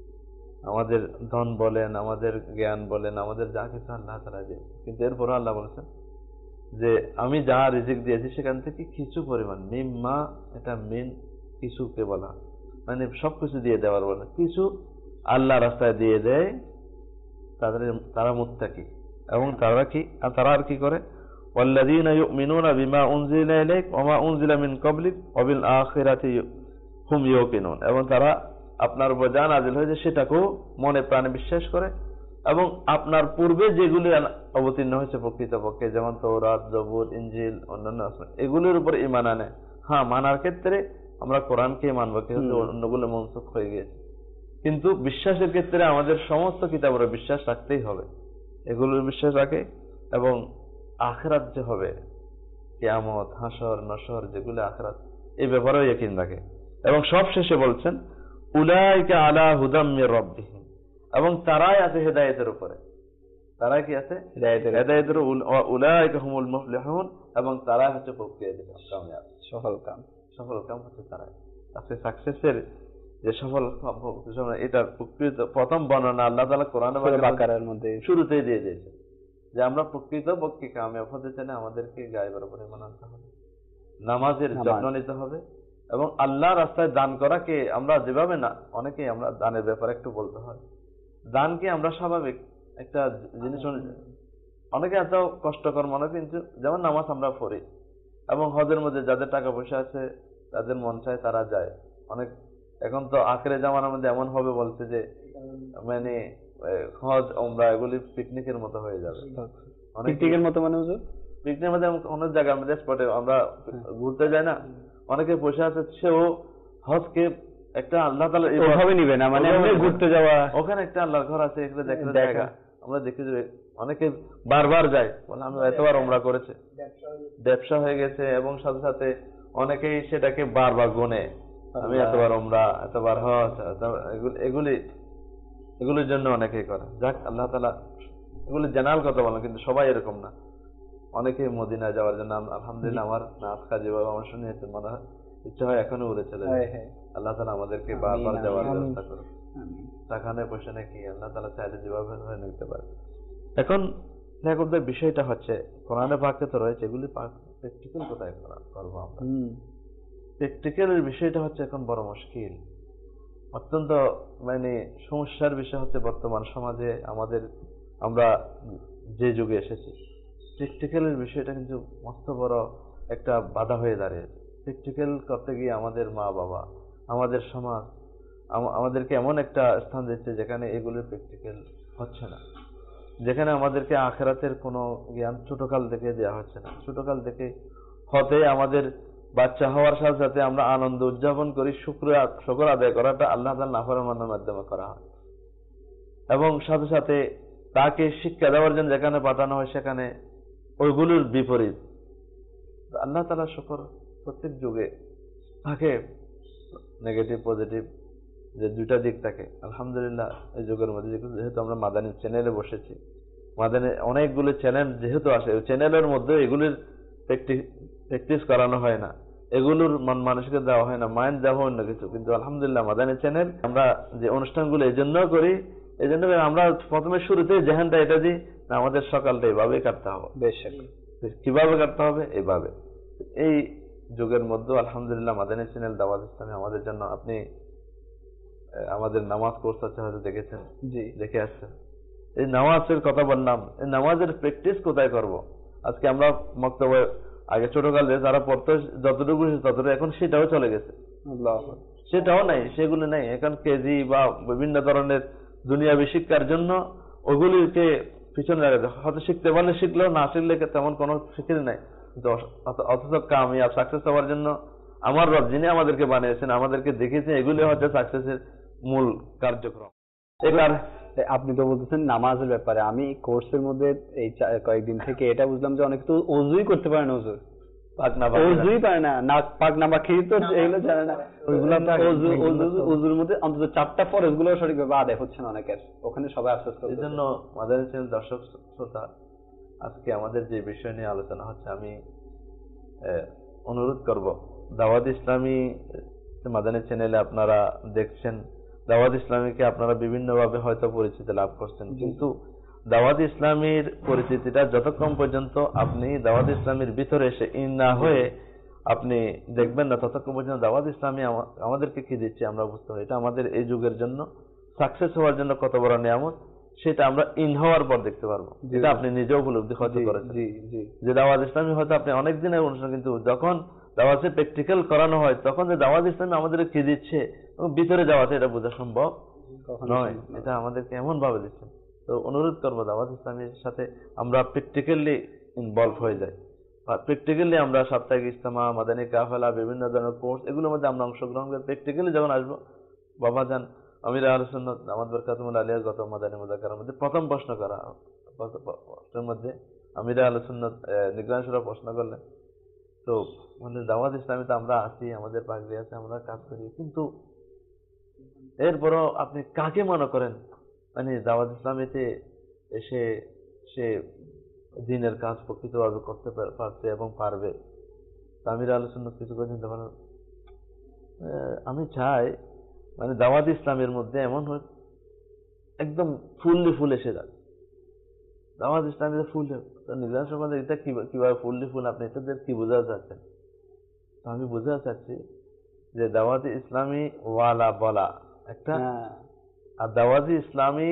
আমাদের ধন বলেন, আমাদের জ্ঞান বলেন, আমাদের যা কিছু আল্লাহ তাআলা দিয়েছেন, কিন্তু এরপরও আল্লাহ বলেছেন যে আমি যা রিজিক দিয়েছি সেখান থেকে কিছু পরিমাণ, মিম্মা এটা মিন কিছুকে বলা, মানে সবকিছু দিয়ে দেওয়ার বলে, কিছু আল্লাহ রাস্তায় দিয়ে দেয় তাদের, তারা মুত্তাকি। এবং তারা কি, তারা আর কি করে, ওয়াল্লাযীনা ইউমিনুনা বিমা উনজিলা ইলাইক ওয়া মা উনজিলা মিন ক্বাবলিক ওয়া বিল আখিরাতি হুম ইউকিনুন, এবং তারা আপনার উপর যা নাযিল হয়েছে সেটাকেও মনে প্রাণে বিশ্বাস করে, এবং আপনার পূর্বে যেগুলি অবতীর্ণ হয়েছে প্রকৃতপক্ষে, যেমন তাওরাত, জবুর, ইনজিল, অন্যান্য এগুলির উপর ঈমান আনে। হ্যাঁ, মানার ক্ষেত্রে আমরা কোরআনকে মানব, কিন্তু অন্যগুলো মনসুখ হয়ে গিয়েছে। কিন্তু বিশ্বাসের ক্ষেত্রে আমাদের সমস্ত কিতাবের বিশ্বাস রাখতেই হবে, এগুলোর বিশ্বাস রাখে। এবং আখিরাত যে হবে, কিয়ামত, হাসর, নসর, যেগুলো আখিরাত, এই ব্যাপারেও ইয়াকিন রাখে। এবং সব শেষে বলছেন উলাইকা আলা হুদাম মির রাব্বিহিম, এবং তারাই আছে হেদায়েতের উপরে। তারাই কি আছে? হেদায়েতের হেদায়েতের উলাইকা হুমুল মুফলিহুন, এবং তারাই হচ্ছে প্রকৃত কামিয়াব, সফল কাম সফল কাম হচ্ছে তারাই। আছে সাকসেসের যে সফল এটা প্রকৃত প্রথম বর্ণনা আল্লাহ তাআলা কোরআনে বাকারার মধ্যে শুরুতেই দিয়ে দিয়েছে, যে আমরা প্রকৃত পক্ষে কামিয়াব হতে চাইলে আমাদেরকে গায়েবের উপরে ঈমান আনতে হবে, নামাজের যত্ন নিতে হবে, এবং আল্লাহ রাস্তায় দান করাকে আমরা যেভাবে না, অনেকেই আমরা দানের ব্যাপারে একটু বলতে হয়। দানকে আমরা স্বাভাবিক একটা জিনিস, অনেকে এত কষ্টকর মনে, কিন্তু যেমন নামাজ আমরা পড়ি, এবং হজের মধ্যে যাদের টাকা পয়সা আছে তাদের মন চায় তারা যায়। অনেক এখন তো আখেরে জামানার মধ্যে এমন হবে বলছে যে মানে হজ ওমরা এগুলি পিকনিকের মতো হয়ে যাবে। পিকনিকের মতো মানে পিকনিকের মধ্যে অনেক জায়গার মধ্যে স্পটে আমরা ঘুরতে যাই না, অনেকে পয়সা আছে, সেও হজকে একটা আল্লাহ তাআলা এইভাবে নিবে না, মানে ঘুরতে যাওয়া, ওখানে একটা আল্লাহর ঘর আছে, এগুলো দেখতে জায়গা আমরা দেখি যে অনেকে বারবার যায়, বলে আমি এতবার ওমরা করেছে, ব্যবসা হয়ে গেছে। এবং সাথে সাথে অনেকেই সেটাকে বারবার গুনে, আমি এতবার ওমরা, এতবার হজ, এগুলি এগুলির জন্য অনেকেই করে। যাক, আল্লাহ তাআলা এগুলি জেনারেল কথা বলেন, কিন্তু সবাই এরকম না। অনেকে মদিনা যাওয়ার জন্য, আলহামদুলিল্লাহ আমার নাচ কাজে বাবা আমার শুনে মনে হয় ইচ্ছা হয় এখনো উড়ে চলে যায়। আল্লাহ তাআলা আমাদেরকে বারবার যাওয়ার ব্যবস্থা করুন। টাকা নেই, পয়সা নেই, কি আল্লাহ তাআলা চাইলে যেভাবে হয়ে নিতে পারে। এখন লেখকদের বিষয়টা হচ্ছে কোরআনে পাকে তো রয়েছে, এগুলি প্র্যাকটিক্যাল কোথায় করবো আমরা? প্র্যাকটিক্যালের বিষয়টা হচ্ছে এখন বড় মুশকিল। অত্যন্ত মানে সমস্যার বিষয় হচ্ছে বর্তমান সমাজে আমাদের আমরা যে যুগে এসেছি প্র্যাকটিক্যালের বিষয়টা কিন্তু মস্ত বড় একটা বাধা হয়ে দাঁড়িয়েছে। প্র্যাকটিক্যাল করতে গিয়ে আমাদের মা বাবা আমাদের সমাজ আমাদেরকে এমন একটা স্থান দিচ্ছে যেখানে এগুলোর প্র্যাকটিক্যাল হচ্ছে না, যেখানে আমাদেরকে আখিরাতের কোনো জ্ঞান ছোটকাল থেকে দেওয়া হচ্ছে না। ছোটকাল থেকে হতে আমাদের বাচ্চা হওয়ার সাথে সাথে আমরা আনন্দ উদযাপন করি, শুক্র শুকর আদায় করাটা আল্লাহ তাআলার নাফরমানের মাধ্যমে করা হয়, এবং সাথে সাথে তাকে শিক্ষা দেওয়ার জন্য যেখানে পাঠানো হয় সেখানে ওইগুলোর বিপরীত। আল্লাহ তাআলা শুকর প্রত্যেক যুগে থাকে নেগেটিভ পজিটিভ যে দুইটা দিক থাকে। আলহামদুলিল্লাহ এই যুগের মধ্যে যেহেতু আমরা মাদানী চ্যানেলে বসেছি, মাদানী অনেকগুলো চ্যানেল যেহেতু আসে, ওই চ্যানেলের মধ্যে এগুলির প্র্যাকটিস করানো হয় না, এগুলোর মন মানসিকতা দেওয়া হয় না, মাইন্ড দেওয়া অন্য কিছু। কিন্তু আলহামদুলিল্লাহ মাদানী চ্যানেল আমরা যে অনুষ্ঠানগুলো এই জন্য করি, এই জন্য আমরা প্রথমে শুরুতে যেখানটা এটা দিই না, আমাদের সকালটা এইভাবেই কাটতে হবে। বেশ, কিভাবে কাটতে হবে? এইভাবে। এই যুগের মধ্যে আলহামদুলিল্লাহ মাদানী চ্যানেল দাওয়াত ইসলামী আমাদের জন্য, আপনি আমাদের নামাজ কোর্স আছে হয়তো দেখেছেন, জি দেখে আসছেন। এই নামাজের কথা বললাম, এই নামাজের প্র্যাকটিস কোথায় করব? আজকে আমরা মক্তব্য আগে ছোটকালে যারা পড়তো যতটুকু ততটুকু, এখন সেটাও চলে গেছে, সেটাও নাই, সেগুলো নাই। এখন কেজি বা বিভিন্ন ধরনের দুনিয়াবী শিক্ষার জন্য ওগুলিকে পিছনে রাখা, হয়তো শিখতে পারলে শিখলেও, না শিখলে তেমন কোনো শিক্ষিত নাই। কিন্তু অথচ কামিয়াব সাকসেস হওয়ার জন্য আমার রব যিনি আমাদেরকে বানিয়েছেন, আমাদেরকে দেখিয়েছেন, এগুলি হচ্ছে সাকসেসের মূল কার্যক্রম। এবার আপনি তো বলতেছেন নামাজের ব্যাপারে, আমি কোর্সের মধ্যে এই কয়েকদিন থেকে এটা বুঝলাম যে অনেকে তো ওযুই করতে পারে না, হুজুর পাক না ওযুই পারে না, নাক পাক না বা খেয়ে তো এগুলো জানে না, ওইগুলো ওযু ওযুর মধ্যে অন্তত চারটা ফরজ গুলো সঠিকভাবে আদায় হচ্ছে না অনেকের, ওখানে সবাই আফসোস করে। এই জন্য মাদানী চ্যানেল দর্শক শ্রোতা, আজকে আমাদের যে বিষয় নিয়ে আলোচনা হচ্ছে, আমি অনুরোধ করব দাওয়াত ইসলামী মাদানী চ্যানেলে আপনারা দেখছেন, দাওয়াত ইসলামীকে আপনারা বিভিন্নভাবে হয়তো পরিচিতি লাভ করছেন, কিন্তু দাওয়াত ইসলামীর পরিচিতিটা যতক্ষণ পর্যন্ত আপনি দাওয়াত ইসলামীর ভিতরে এসে ইন না হয়ে আপনি দেখবেন না, ততক্ষণ পর্যন্ত দাওয়াত ইসলামী আমাদেরকে কি দিচ্ছে আমরা বুঝতে পারি। এটা আমাদের এই যুগের জন্য সাকসেস হওয়ার জন্য কত বড় নিয়ামত, সেটা আমরা ইন হওয়ার পর দেখতে পারবো, যেটা আপনি নিজেও উপলব্ধি হয়তো করেছেন যে দাওয়াত ইসলামী হয়তো আপনি অনেক দিনের অনুষ্ঠান, কিন্তু যখন দাওয়াতে প্র্যাকটিক্যাল করানো হয় তখন যে দাওয়াত ইসলামী আমাদের কি দিচ্ছে ভিতরে যাওয়াতে এটা বোঝা সম্ভব নয়, এটা আমাদেরকে এমন ভাবে দিচ্ছে। তো অনুরোধ করবো দাওয়াত ইসলামীর সাথে আমরা প্র্যাকটিক্যালি ইনভলভ হয়ে যাই, আর প্র্যাকটিক্যালি আমরা সাপ্তাহিক ইজতেমা, মাদানী কাফেলা, বিভিন্ন ধরনের কোর্স, এগুলোর মধ্যে আমরা অংশগ্রহণ করে প্র্যাকটিক্যালি যখন আসবো, বাবা যান আমির আহলে সুন্নাত আমাদের বরকাতুল্লাহ আলিয়া গত মাদানী মুযাক্কারার মধ্যে প্রথম প্রশ্ন করা প্রশ্নের মধ্যে আমির আহলে সুন্নাত নিগরান সুরা প্রশ্ন করলেন। তো মানে দাওয়াত ইসলামীতে আমরা আছি, আমাদের পাগড়ি আছে, আমরা কাজ করি, কিন্তু এরপরও আপনি কাকে মনে করেন মানে দাওয়াত ইসলামীতে এসে সে দিনের কাজ প্রকৃতভাবে করতে পারছে এবং পারবে? আমির আহলে সুন্নাত কিছু করে চিন্তা করেন, আমি চাই মানে দাওয়াত ইসলামের মধ্যে এমন হয় একদম ফুললি ফুল এসে যাবে, দাওয়াত ইসলামের ফুল নিজাম সমাজে এটা কিভাবে ফুললি ফুল, আপনি এটাদের কি বোঝাতে চাচ্ছেন? আমি বোঝাতে চাচ্ছি যে দাওয়াত ইসলামী ওয়ালা বলা একটা, আর দাওয়াত ইসলামী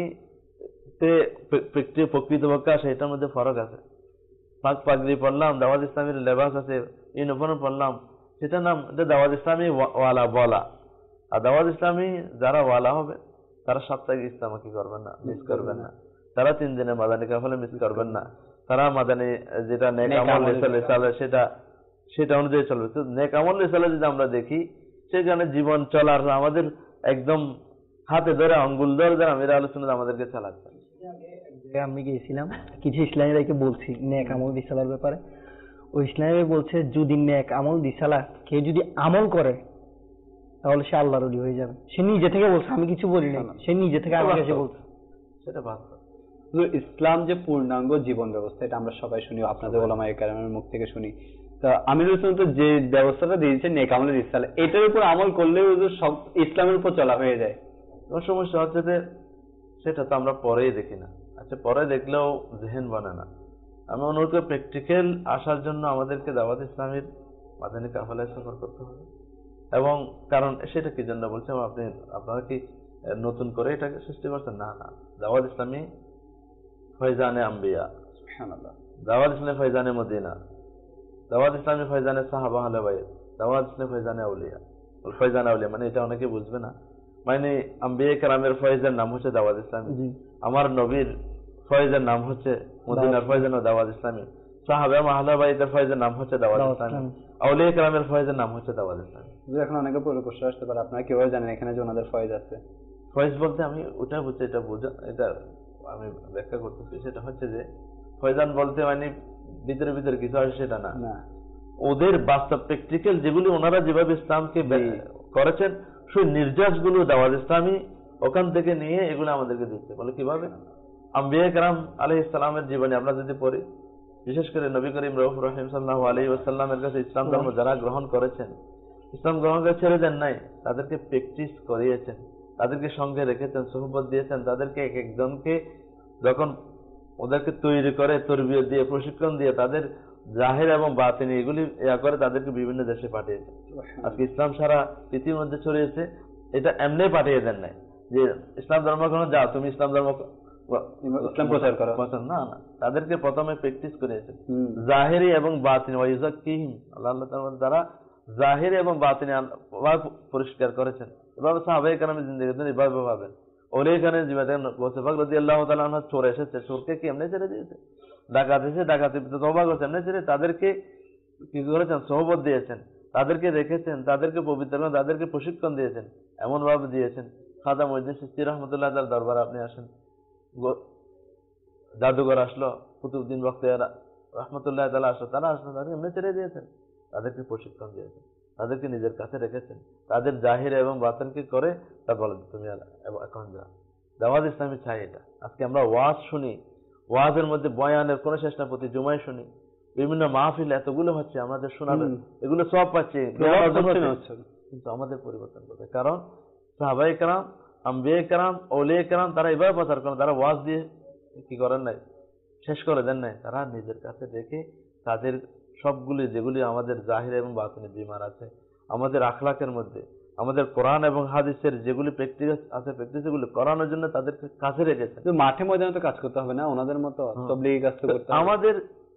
প্রকৃতপক্ষে আসে এটার মধ্যে ফরক আছে। পাক পাগড়ি পড়লাম, দাওয়াত ইসলামের লেবাস আছে, ইউনিফর্ম পড়লাম, সেটা নাম দাওয়াত ইসলামী ওয়ালা বলা। আর দাওয়াত ইসলামী যারা ওয়ালা হবে তারা সাপ্তাহিক ইজতেমা কি করবেন না, মিস করবেন না, তারা তিন দিনের মাদানী কাফেলা মিস করবেন না, তারা মাদানী যেটা নেক আমল রিসালা সেটা সেটা অনুযায়ী চলবে। তো নেক আমল রিসালা যদি আমরা দেখি, সেখানে জীবন চলার আমাদের একদম হাতে ধরে আঙ্গুল ধরে ধরে আমির আহলে সুন্নাত আমাদেরকে চালাচ্ছে। আমি গিয়েছিলাম কিছু ইসলামী ভাইকে বলছি নেক আমল রিসালার ব্যাপারে, ওই ইসলামী ভাই বলছে যদি নেক আমল রিসালা কেউ যদি আমল করে তাহলে সে আল্লাহর ওলি হয়ে যাবে। সে নিজে থেকে বলছে, আমি কিছু বলি না, সে নিজে থেকে আমাকে এসে বলছে। সেটা বাস্তব। ইসলাম যে পূর্ণাঙ্গ জীবন ব্যবস্থা, এটা আমরা সবাই শুনি, আপনাদের ওলামায়ে কেরামের মুখ থেকে শুনি। তা আমির হোসেন তো যে ব্যবস্থাটা দিয়েছে নেক আমল রিসালা, এটার উপর আমল করলে সব ইসলামের উপর চলা হয়ে যায়। সমস্যা হচ্ছে যে সেটা তো আমরা পরেই দেখি না, আচ্ছা পরে দেখলেও জেহেন বনে না। আমি অনুরোধ করি প্র্যাকটিক্যাল আসার জন্য আমাদেরকে দাওয়াত ইসলামীর মাদানী কাফেলায় সফর করতে হবে, এবং কারণ সেটা কি জন্য বলছেন, আপনি আপনারা কি নতুন করে এটাকে সৃষ্টি করছেন? না না, দাওয়াত ইসলামী ফয়জানে আম্বিয়া, সুবহানাল্লাহ। দাওয়াত ইসলামী ফয়জানে মদিনা, দাওয়াত ইসলামী ফয়জানে সাহাবা আহলে বাইত, দাওয়াত ইসলামী ফয়জানে আউলিয়া। ফয়জানে আউলিয়া মানে এটা অনেকে বুঝবে না, মানে আম্বিয়া কেরামের ফয়েজের নাম হচ্ছে দাওয়াত ইসলামী, আমার নবীর ফয়েজের নাম হচ্ছে মদিনার ফয়জান ও দাওয়াত ইসলামী, সাহাবা আহলে বাইতের ফয়েজের নাম হচ্ছে দাওয়াত ইসলামী, আউলিয়া কেরামের ফয়েজের নাম হচ্ছে দাওয়াত ইসলামী। এখন অনেকে পুরো প্রশ্ন আসতে পারে, আপনারা কিভাবে জানেন এখানে যে ওনাদের ফয়েজ আছে? ফয়েজ বলতে আমি ওটা বুঝছি, এটা বুঝা, এটা আমি ব্যাখ্যা করতেছি। সেটা হচ্ছে যে ফয়জান বলতে মানে ভিতরে ভিতরে কিছু আসে সেটা না, ওদের বাস্তব প্র্যাকটিক্যাল যেগুলি ওনারা যেভাবে ইসলামকে করেছেন, সেই নির্যাস গুলো দাওয়াত ইসলামী ওখান থেকে নিয়ে এগুলো আমাদেরকে দিচ্ছে। বলে কিভাবে? আম্বিয়া কেরাম আলাইহিস সালামের জীবনী আমরা যদি পড়ি, বিশেষ করে নবী করিম রউফুর রহিম সাল্লাল্লাহু আলাইহি ওয়াসাল্লামের কাছে ইসলাম ধর্ম যারা গ্রহণ করেছেন, ইসলাম গ্রহণ করে ছেড়ে দেন নাই, তাদেরকে প্র্যাকটিস করিয়েছেন, তাদেরকে সঙ্গে রেখেছেন, সুহবত দিয়েছেন, তাদেরকে এক একজনকে যখন ওদেরকে তৈরি করে তরবিয়ত দিয়ে প্রশিক্ষণ দিয়ে তাদের জাহির এবং বাতিনি এগুলি ইয়া করে তাদেরকে বিভিন্ন দেশে পাঠিয়েছে। আজকে ইসলাম সারা পৃথিবীর মধ্যে ছড়িয়েছে, এটা এমনি পাঠিয়ে দেন নাই যে ইসলাম ধর্ম গ্রহণ যাও তুমি ইসলাম ধর্ম ইসলাম প্রচার করো, না না, তাদেরকে প্রথমে প্র্যাকটিস করিয়েছে জাহিরি এবং বাতিনি, ওয়াইযাক্কিহিম, আল্লাহ আল্লাহ তাআলা দ্বারা জাহিরি এবং বাতিনি পরিষ্কার করেছেন। এভাবে সাহাবায়ে কেরামের জিন্দেগিতে এভাবে ভাবেন, ওর এখানে গৌসে পাক রাদিয়াল্লাহু তাআলা আনহু চোর এসেছে, চোরকে কি এমনি ছেড়ে দিয়েছে? ডাকাত এসে ডাকাতি তওবা করেছে এমনি ছেড়ে? তাদেরকে কি করেছেন? সোহবত দিয়েছেন, তাদেরকে রেখেছেন, তাদেরকে পবিত্র করেন, তাদেরকে প্রশিক্ষণ দিয়েছেন, এমন ভাবে দিয়েছেন। খাজা মুঈনুদ্দিন চিশতি রাহমাতুল্লাহ তাআলার দরবারে আপনি আসেন, জাদুঘর আসলো, কুতুবউদ্দিন বখতিয়ার রাহমাতুল্লাহ তাআলা আসলো, তারা আসলো, তাদেরকে এমনি ছেড়ে দিয়েছেন, তাদেরকে প্রশিক্ষণ দিয়েছেন, তাদেরকে নিজের কাছে রেখেছেন, তাদের জাহির এবং বাতিনকে করে তা বলেন তুমি এখন যা। দাওয়াত ইসলামী চাই এটা। আজকে আমরা ওয়াজ শুনি, ওয়াজের মধ্যে বয়ানের কোনো শেষ না, প্রতি জুমায় শুনি, বিভিন্ন মাহফিল এতগুলো হচ্ছে, আমাদের শোনাবে এগুলো সব পাচ্ছি, কিন্তু আমাদের পরিবর্তন করবে। কারণ সাহাবায়ে কেরাম, আম্বিয়া কেরাম, আউলিয়া কেরাম তারা এভাবে প্রচার করেন, তারা ওয়াজ দিয়ে কি করেন নাই, শেষ করে দেন নাই, তারা নিজের কাছে রেখে তাদের সবগুলি যেগুলি আমাদের জাহির এবং বাতিনি বিমার আছে, আমাদের আখলাকের মধ্যে, আমাদের কোরআন এবং হাদিসের যেগুলি প্র্যাকটিস আছে, প্র্যাকটিসগুলি করানোর জন্য তাদেরকে কাছে রেখেছেন। মাঠে ময়দানে তো কাজ করতে হবে না ওনাদের মতো, তাবলীগী কাজ করতে হবে। আমাদের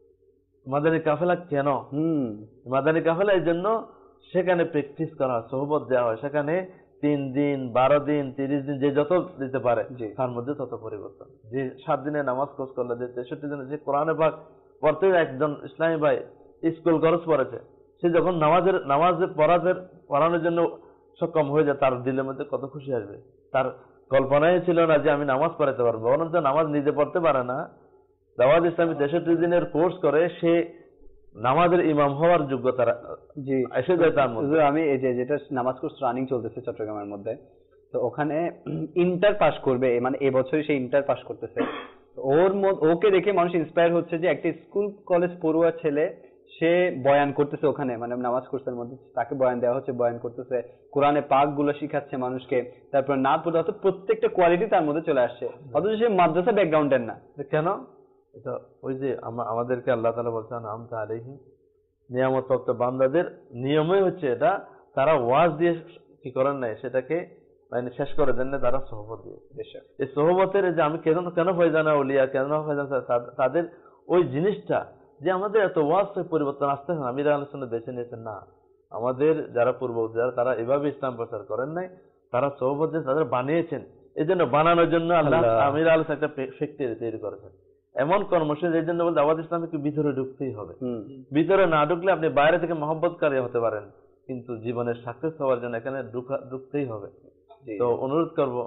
মাদানী কাফেলা কেন? হুম মাদানী কাফেলা এই জন্য সেখানে প্র্যাকটিস করা হয়, সোহবত দেওয়া হয়, সেখানে তিন দিন, বারো দিন, তিরিশ দিন, যে যত দিতে পারে তার মধ্যে তত পরিবর্তন। যে সাত দিনে নামাজ কোর্স করলে, যে তেষট্টি দিনে যে কোরআনে পাক পড়তে, একজন ইসলামী ভাই স্কুল খরচ পড়েছে, সে যখন নামাজের নামাজে পড়াতে পড়ানোর জন্য সক্ষম হয়ে যায়, তার দিলের মধ্যে কত খুশি আসবে। তার কল্পনাই ছিল না যে আমি নামাজ পড়াতে পারবো, বরঞ্চ নামাজ নিজে পড়তে পারে না, দাওয়াত ইসলামী তেষট্টি দিনের কোর্স করে সে নামাজের ইমাম হওয়ার যোগ্যতা এসে যায় তার মধ্যে। আমি এই যে যেটা নামাজ কোর্স রানিং চলতেছে চট্টগ্রামের মধ্যে, তো ওখানে ইন্টার পাস করবে, মানে এবছরই সে ইন্টার পাস করতেছে, ওর ওকে দেখে মানুষ ইন্সপায়ার হচ্ছে যে একটা স্কুল কলেজ পড়ুয়া ছেলে সে বয়ান করতেছে ওখানে, মানে নামাজ কোর্সের মধ্যে তাকে বয়ান দেওয়া হচ্ছে, বয়ান করতেছে, কোরআনে পাক গুলো শিখাচ্ছে মানুষকে, তারপর না পড়তে হতো, প্রত্যেকটা কোয়ালিটি তার মধ্যে চলে আসছে, অথচ সে মাদ্রাসা ব্যাকগ্রাউন্ডের না। কেন? এটা ওই যে আমাদেরকে আল্লাহ তাআলা বলছেন আমতা আলাইহিম, নিয়ামতপ্রাপ্ত বান্দাদের নিয়মই হচ্ছে এটা, তারা ওয়াজ দিয়ে কি করেন নাই, সেটাকে মানে শেষ করে দেন না, তারা সোহবত দিয়ে। এই সোহবতের যে আমি কেন কেন ফয়জানে আউলিয়া, কেন ফয়জানে, তাদের ওই জিনিসটা যে আমাদের এত ওয়াজ পরিবর্তন আসতে না, আমির আহলে সুন্নাত বেছে নিয়েছেন না, আমাদের যারা পূর্ববর্তী যারা তারা এভাবে ইসলাম প্রচার করেন নাই, তারা সোহবত তাদের বানিয়েছেন, এই জন্য বানানোর জন্য আল্লাহ আমির আহলে সুন্নাত একটা ফ্যাক্টরি তৈরি করেছেন, এমন কর্মসূচি, এই জন্য বলতে দাওয়াত ইসলামকে ভিতরে ঢুকতেই হবে। ভিতরে না ঢুকলে আপনি বাইরে থেকে মহব্বতকারী হতে পারেন, কিন্তু জীবনের সাকসেস হওয়ার জন্য এখানে ঢুকতেই হবে। তো অনুরোধ করবো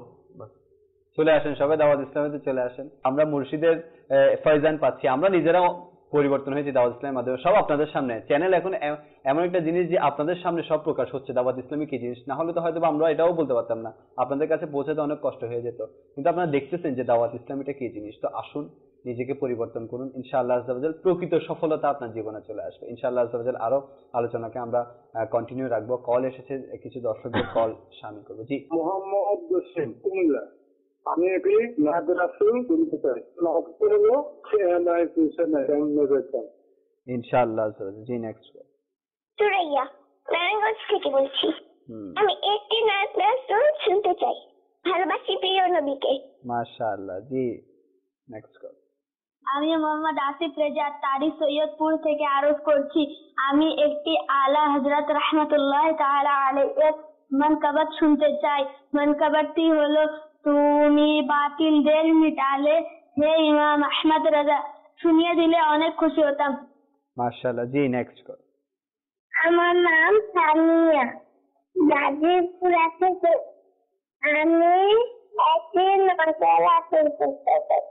চলে আসেন সবাই দাওয়াত ইসলামেতে চলে আসেন। আমরা মুর্শিদের ফয়জান পাচ্ছি, আমরা নিজেরাও পরিবর্তন হয়েছে দাওয়াত ইসলামের মাধ্যমে, সব আপনাদের সামনে। চ্যানেল এখন এমন একটা জিনিস যে আপনাদের সামনে সব প্রকাশ হচ্ছে, দাওয়াত ইসলামী কি জিনিস, না হলে তো হয়তো আমরা এটাও বলতে পারতাম না, আপনাদের কাছে পৌঁছাতে অনেক কষ্ট হয়ে যেত, কিন্তু আপনারা দেখতেছেন যে দাওয়াত ইসলামীটা কি জিনিস। তো আসুন নিজেকে পরিবর্তন করুন, ইনশাআল্লাহ আযজা ওয়া জাল প্রকৃত সফলতা আপনার জীবনে চলে আসবে ইনশাআল্লাহ আযজা ওয়া জাল। আরো আলোচনাকে আমরা কন্টিনিউ রাখবো। কল এসেছে, কিছু দর্শকদের কল শামিল করবো। জি, মোহাম্মদ হোসেন কুমিল্লা, আমি একটি মাদ্রাসা করতে চাই, হলো চেহারায় পৌঁছে না কেমন ইনশাআল্লাহ। জি নেক্সট। সুরাইয়া নারায়ণগঞ্জ থেকে বলছি। হুম আমি একটি নাচ রাসূল শুনতে চাই। ভালোবাসি প্রিয় নবীকে। মাশাআল্লাহ। জি নেক্সট কল। আমি মোহাম্মদ আসিফ রেজা তারি সৈয়দপুর থেকে আরজ করছি, আমি একটি আলা হযরত রাহমাতুল্লাহ তাআলা আলাইহির মানকাবাত শুনতে চাই। মানকাবাতটি হলো, তুমি বাতিলদের মিটালে হে ইমাম আহমদ রাজা। শুনিয়ে দিলে অনেক খুশি হতাম। মাশাআল্লাহ। জি নেক্সট কল। আমার নাম সামিয়া, গাজীপুর থেকে। আমি একটি নকলা শুনতে চাই।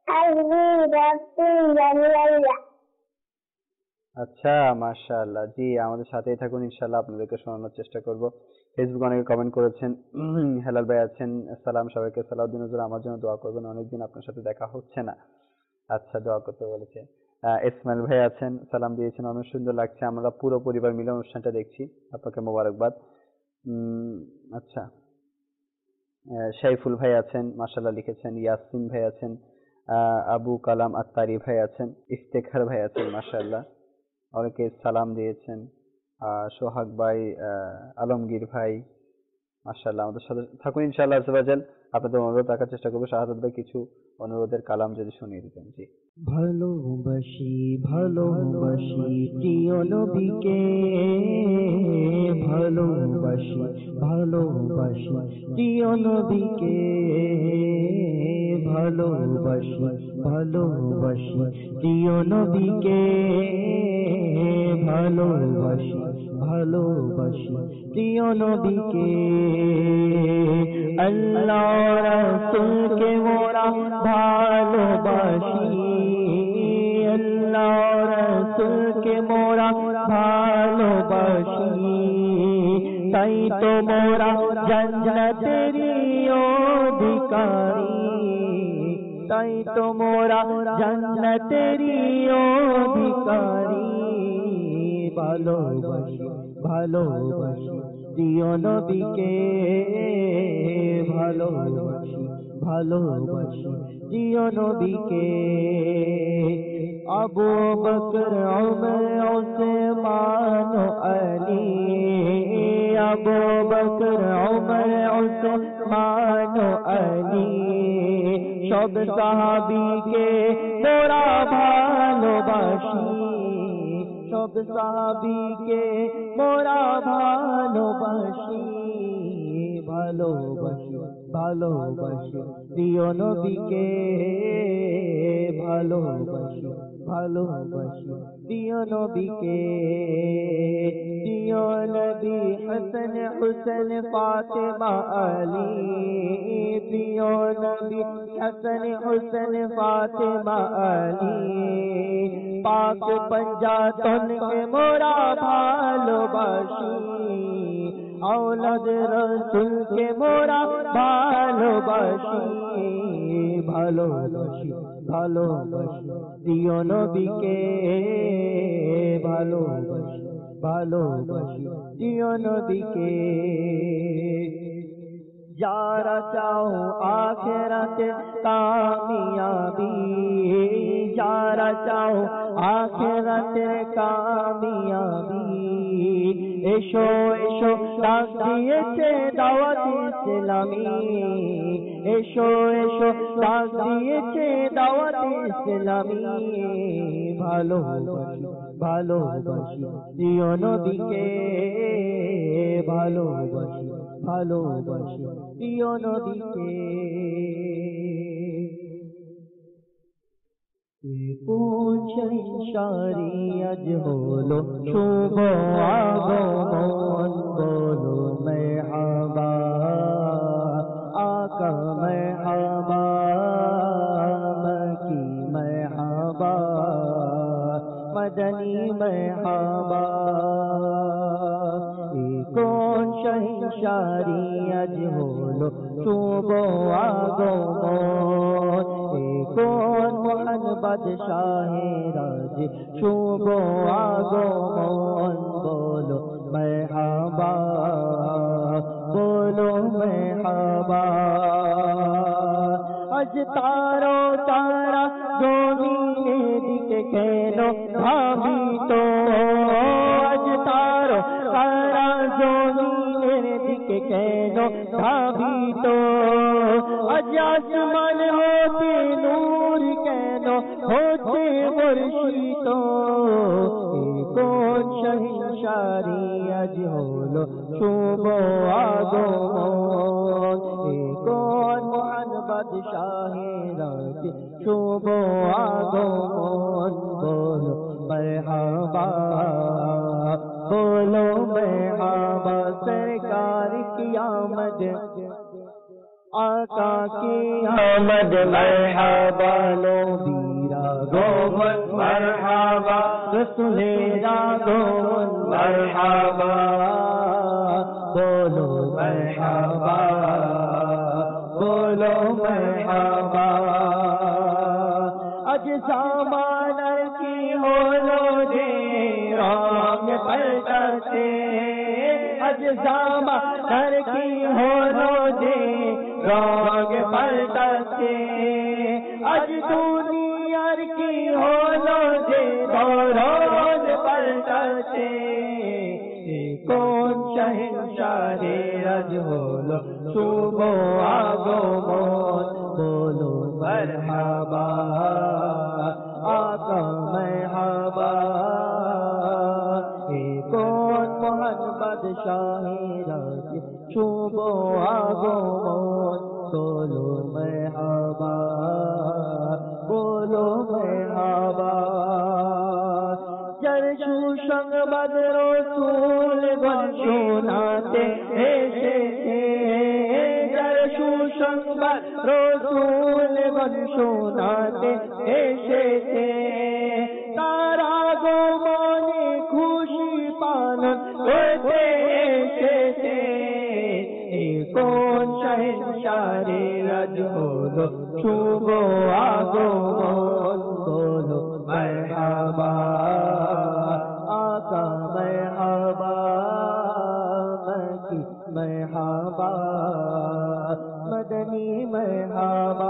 আচ্ছা মাশাআল্লাহ। জি আমাদের সাথেই থাকুন, ইনশাআল্লাহ আপনাদেরকে শোনানোর চেষ্টা করব। ফেসবুকে অনেকে কমেন্ট করেছেন। হেলাল ভাই আছেন, সালাম সবাইকে, সালাউদ্দিন হুজুর আমার জন্য দোয়া করবেন, অনেকদিন আপনার সাথে দেখা হচ্ছে না। আচ্ছা দোয়া করতে বলেছে। ইসমাইল ভাই আছেন, সালাম দিয়েছেন, অনেক সুন্দর লাগছে, আমরা পুরো পরিবার মিলে অনুষ্ঠানটা দেখছি, আপনাকে মোবারকবাদ। আচ্ছা শাইফুল ভাই আছেন, মাশাআল্লাহ লিখেছেন। ইয়াসিন ভাই আছেন, আবু কালাম আত্তারি ভাই আছেন, ইফতেখার ভাই আছেন, মাশাআল্লাহ অনেকে সালাম দিয়েছেন। সোহাগ ভাই, আলমগীর ভাই, মাশাআল্লাহ আমাদের সাথে থাকুন ইনশাআল্লাহ। আজবাজাল আপনাদের অনুরোধ রাখার চেষ্টা করবো, শাহাদাত ভাই কিছু অনুরোধের কালাম যদি শুনিয়ে দিতেন। জি। ভালোবাসি ভালোবাসি প্রিয় নবীকে, ভালোবাসি ভালোবাসি প্রিয় নবীকে, ভালোবাসি ভালোবাসি প্রিয় নবীকে, ভালোবাসি ভালোবাসি প্রিয় নবীকে। আল্লাহ রাসূলকে মোরা ভালোবাসি, আল্লাহ রাসূলকে মোরা ভালোবাসি, তাই তো মোরা জান্নাতেরই অধিকারী, তাই তো মোরা জান্নাতেরই অধিকারী। ভালোবাসি ভালোবাসি প্রিয় নবীকে, ভালোবাসি ভালোবাসি প্রিয় নবীকে। আবু বকর উমর উসমান আলী, আবু বকর উমর উসমান আলী, সব সাহাবীকে মোরা ভালোবাসি, সব সাহাবীকে মোরা ভালোবাসি, ভালোবাসি ভালোবাসি প্রিয় নবীকে, ভালোবাসি ভালোবাসি প্রিয় নবীকে। প্রিয় নবী হাসান হুসেন ফাতেমা আলী, প্রিয় নবী হাসান হুসেন ফাতেমা আলী, পাক পঞ্জাতনকে মোরা ভালোবাসি, औलाद रसूल के मोरा ভালোবাসি, ভালোবাসি ভালোবাসি প্রিয় নবীকে, ভালোবাসি ভালোবাসি প্রিয় নবীকে। যারা চাও আখিরাতে কামিয়াবি, যারা চাও আখিরাতে কামিয়াবি, এসো এসো ডাক দিয়েছে দাওয়াত ইসলামী, এসো এসো ডাক দিয়েছে দাওয়াত ইসলামী। ভালোবাসি ভালোবাসি প্রিয় নবীকে, ভালোবাসি ভালোবাসি প্রিয় নবীকে। কোন সংসারী আজ হলো শুভ আগমন, বলো মেহবা আকা মেহবা, মকি মেহবা, মদনী মেহবা। কোন সংসারী আজ হলো শুভ আগমন, কোন মহান বাদশাহের আজ শুভ আগমন, বলো মেহবা বলো মেহবা। আজ তারো তারা জমিনের দিকে কেন ধাবিত, আজ তারো তারা জমিনের থেকে কেন ধাবিত, আজ আসমান হতে নূর কেন হতে বর্ষিত, এ কোন শাহিনশারি আজ হলো শুভ আগমন, এ কোন মহান বাদশাহের আজ শুভ আগমন, বলো মরহাবা বলো মরহাবা সরকার की आमद आका की आमद मरहबा लो बीरा गोमन मरहबा रसूलेरा गोमन मरहबा बोलो मरहबा बोलो मरहबा अज सामान की होलो जे राम पलटते, अज सामान की होलो जे राग पलटते, अज दुनियार की होलो जे दौरान पलटते, कौन शहंशाहे अज होलो शुभ আগমন, बोलो मरहबा आका मरहबा, ए कौन महान बादशाहेर आज शुभ আগমন, बोलो मरहबा बोलो मरहबा, যার সুসংবাদ রাসূলগণ শোনাতে এসেছে, যার সুসংবাদ রাসূলগণ শোনাতে এসেছে, তার আগমনে খুশি পালন করতে এসেছে, এ কোন শাহেনশাহে আজ হলো শুভ আগমন, বলো মরহবা आका मरहबा मकी मरहबा मदनी मरहबा,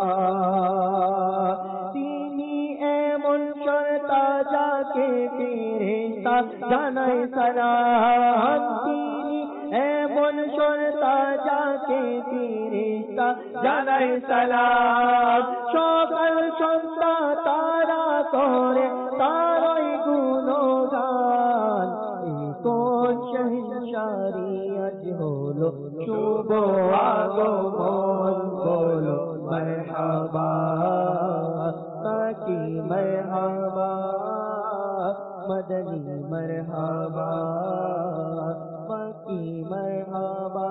তিনি এমন শর্তা যাকে ফেরেশতা জানায় সালাম, তিনি এমন শর্তা যাকে ফেরেশতা জানায় সালাম, সকাল সন্ধ্যা তারা করে তারাই গুণগান, এই কোন শাহিনশারি আজ হলো শুভ আগমন, বলো মরহবা তাকি মরহবা মদনী মরহবা বাকি মরহবা।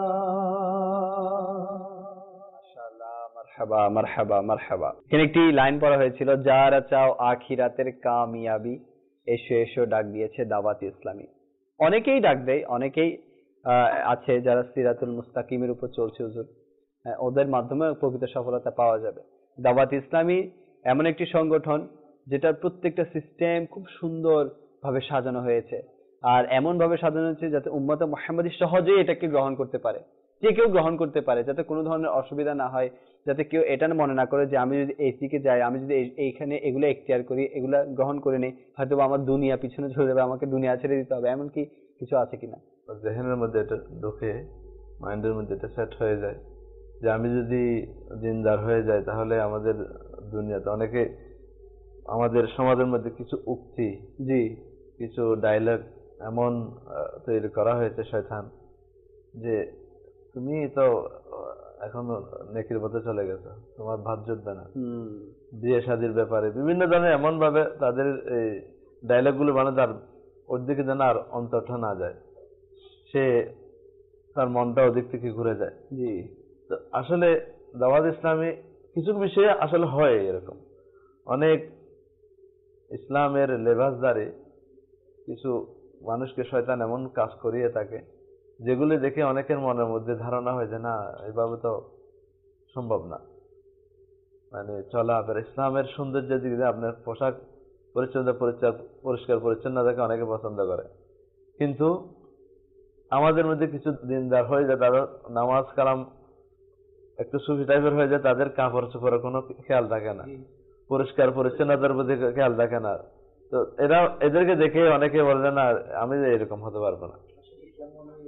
মারহাবা মারহাবা মারহাবা। এখানে একটি লাইন পড়া হয়েছিল, যারা চাও আখিরাতের কামিয়াবি এসো এসো ডাক দিয়েছে দাওয়াত ইসলামী। অনেকেই ডাক দেয়, অনেকেই আছে যারা সিরাতুল মুস্তাকিমের উপর চলছে হুজুর, ওদের মাধ্যমে প্রকৃত সফলতা পাওয়া যাবে। দাওয়াত ইসলামী এমন একটি সংগঠন যেটার প্রত্যেকটা সিস্টেম খুব সুন্দর ভাবে সাজানো হয়েছে, আর এমন ভাবে সাজানো হয়েছে যাতে উম্মতে মুহাম্মাদী সহজেই এটাকে গ্রহণ করতে পারে, যে কেউ গ্রহণ করতে পারে, যাতে কোনো ধরনের অসুবিধা না হয়, যাতে কেউ এটা মনে না করে যে আমি যদি এই দিকে যাই, আমি যদি এইখানে এগুলো এখতিয়ার করি, এগুলা গ্রহণ করে নিই, হয়তো আমার দুনিয়া পিছনে চলে যাবে, আমাকে দুনিয়া ছেড়ে দিতে হবে, এমন কি কিছু আছে কিনা? জেহেনের মধ্যে এটা ঢুকে, মাইন্ডের মধ্যে এটা সেট হয়ে যায় যে আমি যদি দিনদার হয়ে যাই তাহলে আমাদের দুনিয়াতে অনেকে, আমাদের সমাজের মধ্যে কিছু উক্তি, জি কিছু ডায়লগ এমন তৈরি করা হয়েছে শয়তান, যে তুমি তো এখন নেকির পথে চলে গেছো, তোমার ভাত জুটবে না, বিয়ে শাদীর ব্যাপারে বিভিন্ন ধরনের এমন ভাবে তাদের এই ডায়লগ গুলো বানায় তার ওর দিকে যেন আর অন্তরটা না যায়, সে তার মনটা ওদিক থেকে ঘুরে যায়। জি, তো আসলে দাওয়াত ইসলামী কিছু বিষয়ে আসলে হয় এরকম, অনেক ইসলামের লেবাসদারি কিছু মানুষকে শয়তান এমন কাজ করিয়ে থাকে যেগুলি দেখে অনেকের মনের মধ্যে ধারণা হয় যে না, এইভাবে তো সম্ভব না, মানে চলা আপনার ইসলামের সৌন্দর্যের দিকে আপনার পোশাক পরিচ্ছন্ন পরিষ্কার পরিচ্ছন্ন দেখে অনেকে পছন্দ করে, কিন্তু আমাদের মধ্যে কিছু দিনদার হয়ে যায়, তাদের নামাজ কালাম একটু সুফি টাইপের হয়ে যায়, তাদের কাপড় চোপড়ের কোনো খেয়াল থাকে না, পরিষ্কার পরিচ্ছন্নতার প্রতি খেয়াল থাকে না, তো এরা এদেরকে দেখে অনেকে বলে না আমি এরকম হতে পারবো না।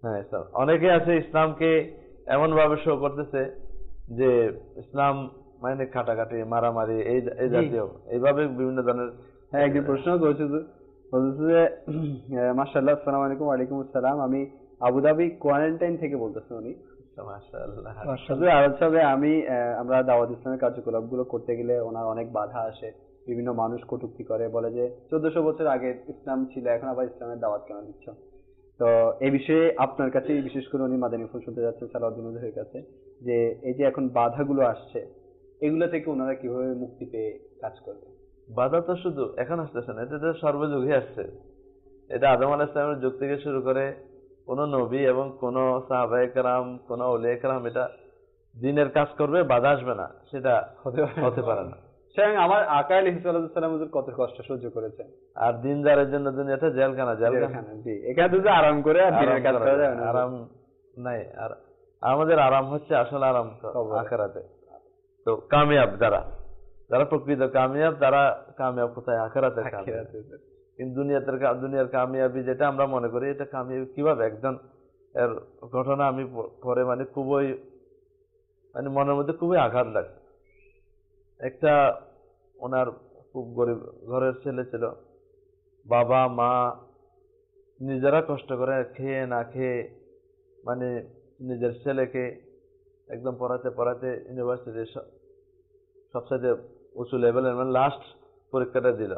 হ্যাঁ ইসলাম অনেকে আছে ইসলামকে এমন ভাবে শো করতেছে যে ইসলাম মানে কাটাকাটি মারামারি এই এই জাতীয় এইভাবে বিভিন্ন ধরনের। হ্যাঁ একটি প্রশ্ন করেছে বলতেছে যে মাশাআল্লাহ আসসালামু আলাইকুম। ওয়ালাইকুম আসসালাম। আমি আবুধাবি কোয়ারেন্টাইন থেকে বলতেছি উনি। মাশাআল্লাহ আরব সাহেব আমি আমরা দাওয়াত ইসলামের কার্যকলাপ গুলো করতে গেলে ওনার অনেক বাধা আসে, বিভিন্ন মানুষ কটূক্তি করে, বলে যে চোদ্দশো বছর আগে ইসলাম ছিল, এখন আবার ইসলামের দাওয়াত কেন দিচ্ছ? তো এই বিষয়ে আপনার কাছে বিশেষ করে উনি মাদানী ফুল শুনতে যাচ্ছেন সালাউদ্দিন হুজুরের কাছে, যে এই যে এখন বাধাগুলো আসছে এগুলো থেকে ওনারা কিভাবে মুক্তি পেয়ে কাজ করবে? বাধা তো শুধু এখন আসতেছে না, এটা তো সর্বযুগে আসছে। এটা আদম আলাইহিস সালামের যুগ থেকে শুরু করে কোন নবী এবং কোন সাহাবায়ে কেরাম কোন আউলিয়া কেরাম এটা দিনের কাজ করবে, বাধা আসবে না, সেটা হতে পারে না। স্বয়ং আমার আকা আলাইহিস সালাম হুজুর কত কষ্ট সহ্য করেছেন। আর দিনদারের জন্য দুনিয়াটা জেলখানা। জেলখানা জি, এখানে তো আরাম করে আর দিনের কাজ করা যায় না, আরাম নাই। আর আমাদের আরাম হচ্ছে আসল আরাম আখিরাতে। তো কামিয়াব যারা যারা প্রকৃত কামিয়াব তারা কামিয়াব কোথায়? আখিরাতে। কিন্তু দুনিয়াতে দুনিয়ার কামিয়াবি যেটা আমরা মনে করি এটা কামিয়াবি কিভাবে? একজন এর ঘটনা আমি পরে মানে খুবই মানে মনের মধ্যে খুবই আঘাত লাগে। একটা ওনার খুব গরিব ঘরের ছেলে ছিল, বাবা মা নিজেরা কষ্ট করে খেয়ে না খেয়ে মানে নিজের ছেলেকে একদম পড়াতে পড়াতে ইউনিভার্সিটির সবসাথে উঁচু লেভেলের মানে লাস্ট পরীক্ষাটা দিল।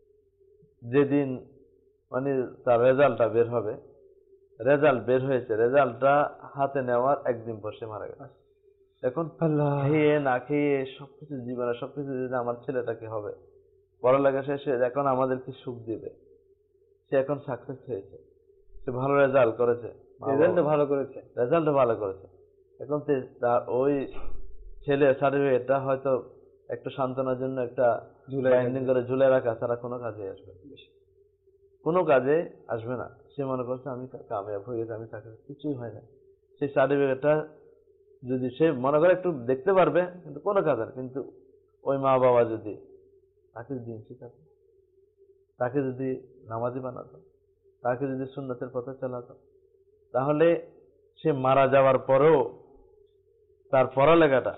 যেদিন মানে তার রেজাল্টটা বের হবে, রেজাল্ট বের হয়েছে, রেজাল্টটা হাতে নেওয়ার একদিন পর সে মারা গেছে। এখন খেয়ে না খেয়ে সবকিছু জীবনে সবকিছু যদি আমার ছেলেটাকে হবে, পড়ালেখা শেষে এখন আমাদেরকে সুখ দিবে, সে এখন সাকসেস হয়েছে, সে ভালো রেজাল্ট করেছে, রেজাল্ট ভালো করেছে রেজাল্ট ভালো করেছে। এখন তার ওই ছেলে সার্টিফিকেটটা হয়তো একটা সান্ত্বনার জন্য একটা বাইন্ডিং করে ঝুলে রাখা ছাড়া কোনো কাজে আসবে কোনো কাজে আসবে না। সে মনে করছে আমি কামিয়াব হয়ে গেছে, আমি সাকসেস, কিছুই হয় না। সেই সার্টিফিকেটটা যদি সে মনে করে একটু দেখতে পারবে কিন্তু কোনো কাজে না। কিন্তু ওই মা বাবা যদি তাকে দিন শিখাতো, তাকে যদি নামাজি বানাতো, তাকে যদি সুন্নতের পথে চালাতো, তাহলে সে মারা যাওয়ার পরেও তার পড়ালেখাটা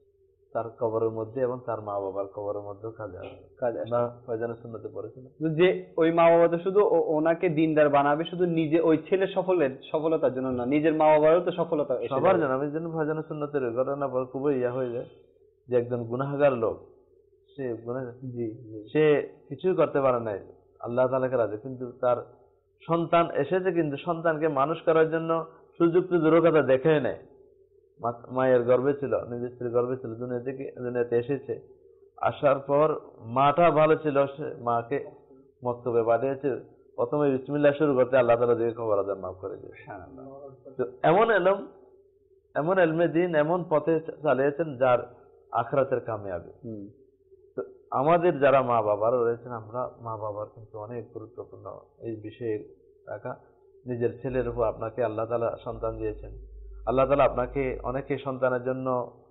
তার কবরের মধ্যে এবং তার মা বাবার কবরের মধ্যেও কাজে আসবে। কাজে না ওইজন্য সুন্নতে পড়েছিল যে ওই মা বাবা তো শুধু ওনাকে দিনদার বানাবে শুধু নিজে ওই ছেলে সফলের সফলতার জন্য না, নিজের মা বাবারও তো সফলতা সবার জন্য। আমি জন্য ভজন সুন্নতের ঘটনা পর খুবই ইয়া হয়ে যায় যে একজন গুনাহগার লোক, সে গুনাহগার, জি সে কিছুই করতে পারে নাই আল্লাহ তাআলাকে রাজি, কিন্তু তার সন্তান এসেছে, কিন্তু সন্তানকে মানুষ করার জন্য সুযোগ তো দূরের কথা দেখে নেয়। মায়ের গর্ভে ছিল, নিজের স্ত্রীর গর্ভে ছিল, দুনিয়া থেকে দুনিয়াতে এসেছে। আসার পর মাটা ভালো ছিল, সে মাকে মক্তবে পাঠিয়েছে, প্রথমে বিসমিল্লাহ শুরু করতে আল্লাহ তাআলা দিকে খবর আদান মাফ করে দিয়েছে। তো এমন এলম এমন এলমে দিন এমন পথে চালিয়েছেন যার আখিরাতের কামিয়াবি। তো আমাদের যারা মা বাবারা রয়েছেন, আমরা মা বাবার কিন্তু অনেক গুরুত্বপূর্ণ এই বিষয়ে রাখা। নিজের ছেলের উপর আপনাকে আল্লাহ তাআলা সন্তান দিয়েছেন, আল্লাহ তাআলা আপনাকে অনেকে সন্তানের জন্য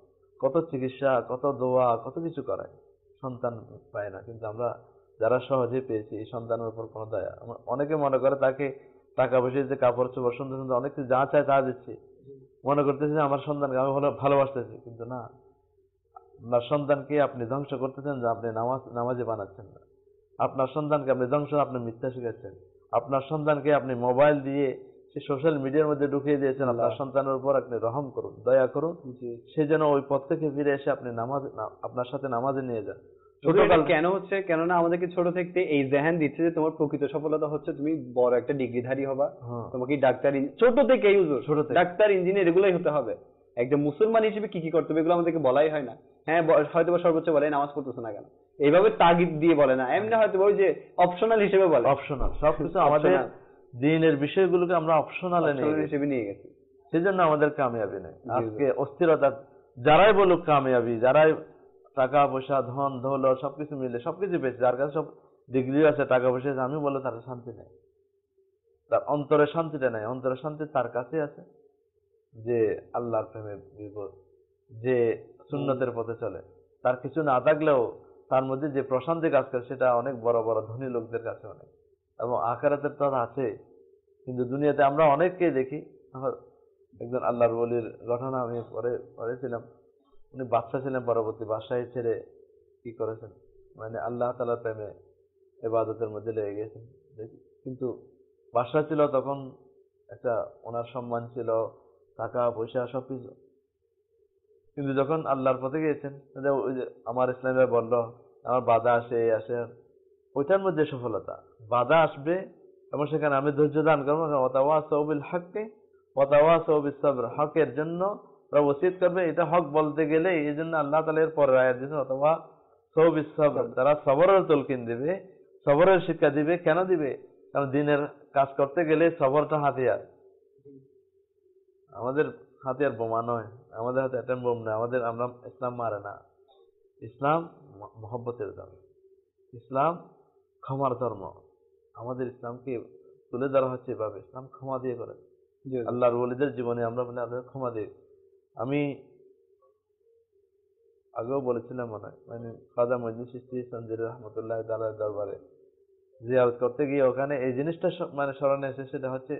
কত চিকিৎসা, কত দোয়া, কত কিছু করায়, সন্তান পায় না। কিন্তু আমরা যারা সহজে পেয়েছি এই সন্তানের উপর কোনো দয়া, অনেকে মনে করে তাকে টাকা পয়সা দিতে, কাপড় চোপড় সুন্দর সুন্দর অনেক কিছু যা চায় তা দিচ্ছি, মনে করতেছি যে আমার সন্তানকে আমি ভালো ভালোবাসতেছি। কিন্তু না, আপনার সন্তানকে আপনি ধ্বংস করতেছেন যে আপনি নামাজ নামাজে বানাচ্ছেন না। আপনার সন্তানকে আপনি ধ্বংস, আপনি মিথ্যা শিখাচ্ছেন। আপনার সন্তানকে আপনি মোবাইল দিয়ে সে সোশ্যাল মিডিয়ার মধ্যে ঢুকিয়ে দিয়েছেন। আপনার সন্তানের উপর আপনি রহম করুন, দয়া করুন, সে যেন ওই পথ থেকে ফিরে এসে আপনি নামাজ আপনার সাথে নামাজে নিয়ে যান। ছোটকাল কেন হচ্ছে, কেননা আমাদেরকে ছোট থেকে এই জেহান দিচ্ছে যে তোমার প্রকৃত সফলতা হচ্ছে তুমি বড় একটা ডিগ্রিধারী হবা, তোমাকে ডাক্তার, ছোট থেকে ছোট ডাক্তার, ইঞ্জিনিয়ার এগুলোই হতে হবে। একজন মুসলমান হিসেবে কি কি করতে হবে এগুলো আমাদেরকে বলাই হয় না। হ্যাঁ হয়তো বা সর্বোচ্চ বলে নামাজ পড়তেছো না কেন, এইভাবে তাগিদ দিয়ে বলে না, এমনি হয়তো ওই যে অপশনাল হিসেবে বলে। অপশনাল সবকিছু আমাদের দিনের বিষয়গুলোকে আমরা অপশনাল হিসেবে নিয়ে গেছি, সেজন্য আমাদের কামিয়াবি নেই। আজকে অস্থিরতা, যারাই বলুক কামিয়াবি, যারাই টাকা পয়সা ধন দৌলত সবকিছু মিলে সবকিছু পেয়েছে, যার কাছে সব ডিগ্রি আছে, টাকা পয়সা আছে, আমি বলবো তার শান্তি নেই, তার অন্তরে শান্তিটা নেই। অন্তরের শান্তি তার কাছে আছে যে আল্লাহর প্রেমে বিপদ, যে সুন্নতের পথে চলে। তার কিছু না থাকলেও তার মধ্যে যে প্রশান্তি কাজ করে সেটা অনেক বড় বড় ধনী লোকদের কাছে অনেক, এবং আখিরাতের তো আছে। কিন্তু দুনিয়াতে আমরা অনেককে দেখি একজন আল্লাহর ওলির ঘটনা আমি পরে পড়েছিলাম। উনি বাদশা ছিলেন, পরবর্তী বাদশাহী ছেড়ে কি করেছেন, মানে আল্লাহ তাআলার প্রেমে ইবাদতের মধ্যে লেগে গেছেন। কিন্তু বাদশা ছিল তখন, একটা ওনার সম্মান ছিল, টাকা পয়সা সবকিছু। কিন্তু যখন আল্লাহর পথে গিয়েছেন, ওই যে আমার ইসলাম ভাই বললো আমার বাধা আসে এই আসে, ওইটার মধ্যে সফলতা। বাধা আসবে এবং সেখানে আমি ধৈর্য দান করবো, ওয়াতাওয়াসাউ বিল হাক্কি ওয়াতাওয়াসাউ বিস সাবর, হকের জন্য ওসিয়ত করবে। এটা হক বলতে গেলে এই জন্য আল্লাহ তাআলা এর পরে আয়াত দিয়েছেন ওয়াতাওয়াসাউ বিস সাবর, তারা সবরের তলকিন দিবে, সবরের শিক্ষা দিবে। কেন দিবে? কারণ দিনের কাজ করতে গেলে সবরটা হাতিয়ার। আমাদের হাতিয়ার বোমা নয়, আমাদের হাতে অ্যাটম বোম না, আমাদের আমরা ইসলাম মারে না। ইসলাম মহব্বতের ধর্ম, ইসলাম ক্ষমার ধর্ম। আমাদের ইসলামকে তুলে ধরা হচ্ছে এভাবে, ইসলাম ক্ষমা দিয়ে করে। আল্লাহর ওলিদের জীবনে আমরা বলি আল্লাহ ক্ষমা দিয়ে। আমি আগেও বলেছিলাম মনে হয়, মানে খাজা মজলিস চিশতি সঞ্জির রহমতুল্লাহ তাআলার দরবারে জিয়ারত করতে গিয়ে ওখানে এই জিনিসটা মানে স্মরণে এসে, সেটা হচ্ছে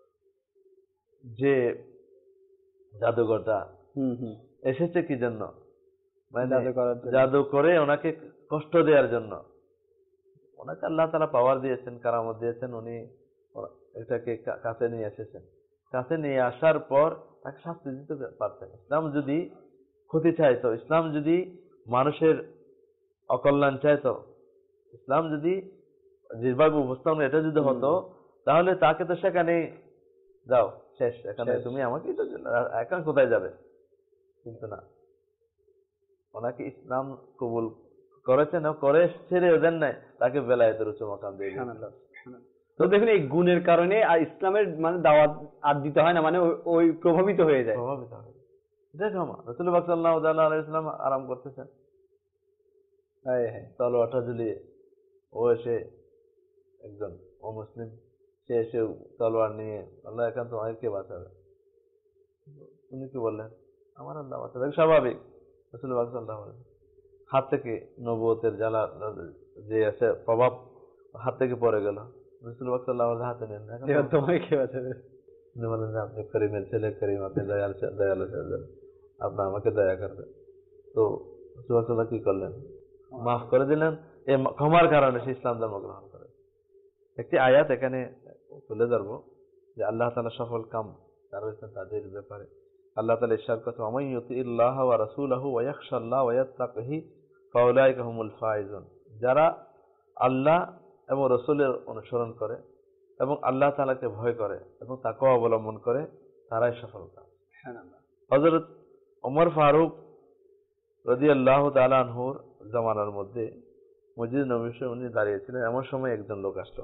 যে জাদুঘরটা এসেছে কি জন্য, মানে জাদু করে ওনাকে কষ্ট দেওয়ার জন্য। ওনাকে আল্লাহ তাআলা পাওয়ার দিয়েছেন, কারামত দিয়েছেন, উনি এটাকে কাছে নিয়ে এসেছেন। কাছে নিয়ে আসার পর তাকে শাস্তি দিতে পারতেন। ইসলাম যদি ক্ষতি চাইতো, ইসলাম যদি মানুষের অকল্যাণ চাইতো, ইসলাম যদি যেভাবে উপস্থাপন এটা যদি হতো, তাহলে তাকে তো সেখানে যাও শেষ, এখানে তুমি আমাকে এখন কোথায় যাবে? কিন্তু না, ওনাকে ইসলাম কবুল করেছেন, করে ছেড়ে দেন নাই, তাকে বেলায়েতের উচ্চ মাকাম দিয়ে দিয়েছেন। তো দেখুন এই গুণের কারণে আর ইসলামের মানে দাওয়াত আর দিতে হয় না, মানে ওই প্রভাবিত হয়ে যায়। প্রভাবিত হয়। দেখো মা রাসূলুল্লাহ সাল্লাল্লাহু আলাইহি ওয়াসাল্লাম আরাম করতেছেন, হ্যাঁ হ্যাঁ তলোয়ারটা ঝুলিয়ে, ও এসে একজন অমুসলিম, সে এসে তলোয়ার নিয়ে, আল্লাহ এখন তোমাকে কে বাঁচাবে? উনি কি বললেন? আমার আল্লাহ বাঁচাবে। স্বাভাবিক, রাসূলুল্লাহ সাল্লাল্লাহু আলাইহি ওয়াসাল্লাম হাত থেকে নবুয়তের জ্বালা যে আছে প্রভাব হাত থেকে পড়ে গেল। রাসূলুল্লাহ সাল্লাল্লাহু আলাইহি ওয়াসাল্লাম হাতে নেন, তোমাকে কে বাঁচাবে? উনি বলেন যে আপনি করিমের ছেলে, করিম, আপনি দয়াল দয়ালু ছিলেন, আপনি আমাকে দয়া করবেন। তো রাসূলুল্লাহ সাল্লাল্লাহু আলাইহি ওয়াসাল্লাম কি করলেন? মাফ করে দিলেন। এই ক্ষমার কারণে সে ইসলাম ধর্ম গ্রহণ করে। একটি আয়াত এখানে তুলে ধরবো যে আল্লাহ তাআলা সফল কাম যারা রয়েছেন তাদের ব্যাপারে আল্লাহ তাআলা ইরশাদ করেছেন, ওয়া মান ইউতিইল্লাহ ওয়া রাসূলাহু ওয়া ইয়াখশাল্লাহ ওয়া ইয়াত্তাকিহি ফাউলাইকা হুমুল ফাইজুন। যারা আল্লাহ এবং রাসূলের অনুসরণ করে এবং আল্লাহ তাআলাকে ভয় করে এবং তাকওয়া অবলম্বন করে, তারাই সফল কাম। সুবহানাল্লাহ। হযরত ওমর ফারুক রাদিয়াল্লাহু তাআলা আনহুর জামানার মধ্যে মসজিদ নববীতে উনি দাঁড়িয়েছিলেন। এমন সময় একজন লোক আসলো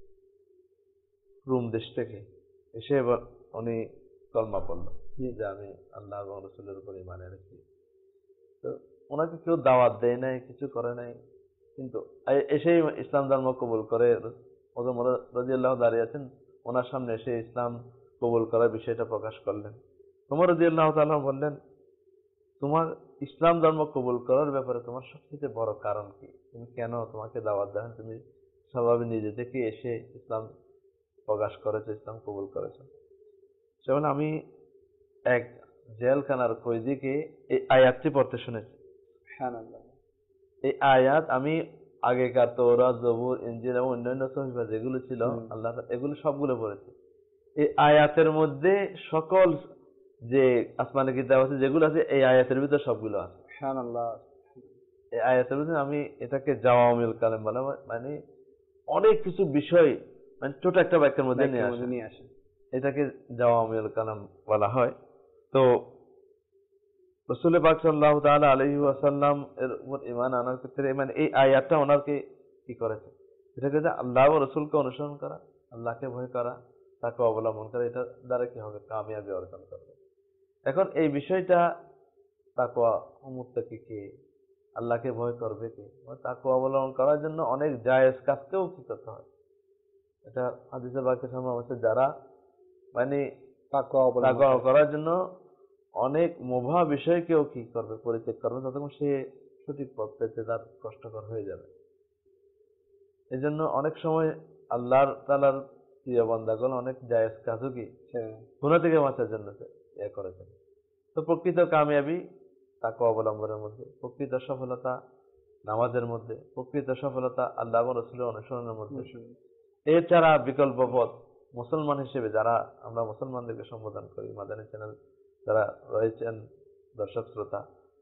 রোম দেশ থেকে, এসে এবার উনি কলমা পড়লো যে আমি আল্লাহ এবং রাসূলের উপর ঈমান এনেছি। তো ওনাকে কেউ দাওয়াত দেয় নাই, কিছু করে নাই, কিন্তু এসেই ইসলাম ধর্ম কবুল করে। ওমর রাদিয়াল্লাহু দাঁড়িয়ে আছেন, ওনার সামনে এসে ইসলাম কবুল করার বিষয়টা প্রকাশ করলেন। ওমর রাদিয়াল্লাহু তাআলা বললেন, তোমার ইসলাম ধর্ম কবুল করার ব্যাপারে তোমার সবচেয়ে বড় কারণ কি? তুমি কেন, তোমাকে দাওয়াত দেন, তুমি স্বভাবে নিজে থেকে এসে ইসলাম প্রকাশ করেছো, ইসলাম কবুল করেছো। সেখানে আমি এক জেলখানার কয়েদিকে এই আয়াতটি পড়তে শুনেছি। সুবহানাল্লাহ। এই আয়াত আমি আগেকার তওরাত, জবুর, ইনজিল এবং অন্যান্য সহিফা যেগুলো ছিল আল্লাহ এগুলো সবগুলো পড়েছি। এই আয়াতের মধ্যে সকল যে আসমানি কিতাব আছে যেগুলো আছে, এই আয়াতের ভিতরে সবগুলো আছে। সুবহানাল্লাহ। এই আয়াতের ভিতরে আমি এটাকে জাওয়ামিল কালাম বলা হয়, মানে অনেক কিছু বিষয় মানে ছোট একটা বাক্যের মধ্যে নিয়ে আসে, এটাকে জাওয়ামিল কালাম বলা হয়। তো রাসূল পাক সাল্লাল্লাহু তাআলা আলাইহি ওয়াসাল্লাম এর উপর ঈমান আনার ক্ষেত্রে মানে এই আয়াতটা ওনাকে কি করেছে, এটাকে যে আল্লাহ ও রাসূলকে অনুসরণ করা, আল্লাহকে ভয় করা, তাকে অবলম্বন করা, এটা দ্বারা কি হবে? কামিয়াবি অর্জন করবে। এখন এই বিষয়টা তাকওয়া মুত্তাকি কে, আল্লাহকে ভয় করবে কে, তাকওয়া অবলম্বন করার জন্য অনেক জায়েজ কাজকেও কি করতে হয়। এটা হাদিসে বাক্যে সামনে আছে, যারা মানে তাকওয়া করার জন্য অনেক মোভা বিষয়কেও কি করবে, পরিত্যাগ করবে, ততক্ষণ সে সঠিক পথ পেতে তার কষ্টকর হয়ে যাবে। এই জন্য অনেক সময় আল্লাহর তাআলার প্রিয় বান্দাগণ অনেক জায়েজ কাজও কি গুনাহ থেকে বাঁচার জন্য এ করেছেন। তো প্রকৃত কামিয়াবি তাকওয়া অবলম্বনের মধ্যে, প্রকৃত সফলতা নামাজের মধ্যে, প্রকৃত সফলতা আল্লাহ এবং রাসূলের অনুসরণের মধ্যে। এছাড়া বিকল্প পথ মুসলমান হিসেবে যারা আমরা মুসলমানদেরকে সম্বোধন করি, মাদানী চ্যানেল যারা রয়েছেন দর্শক শ্রোতা,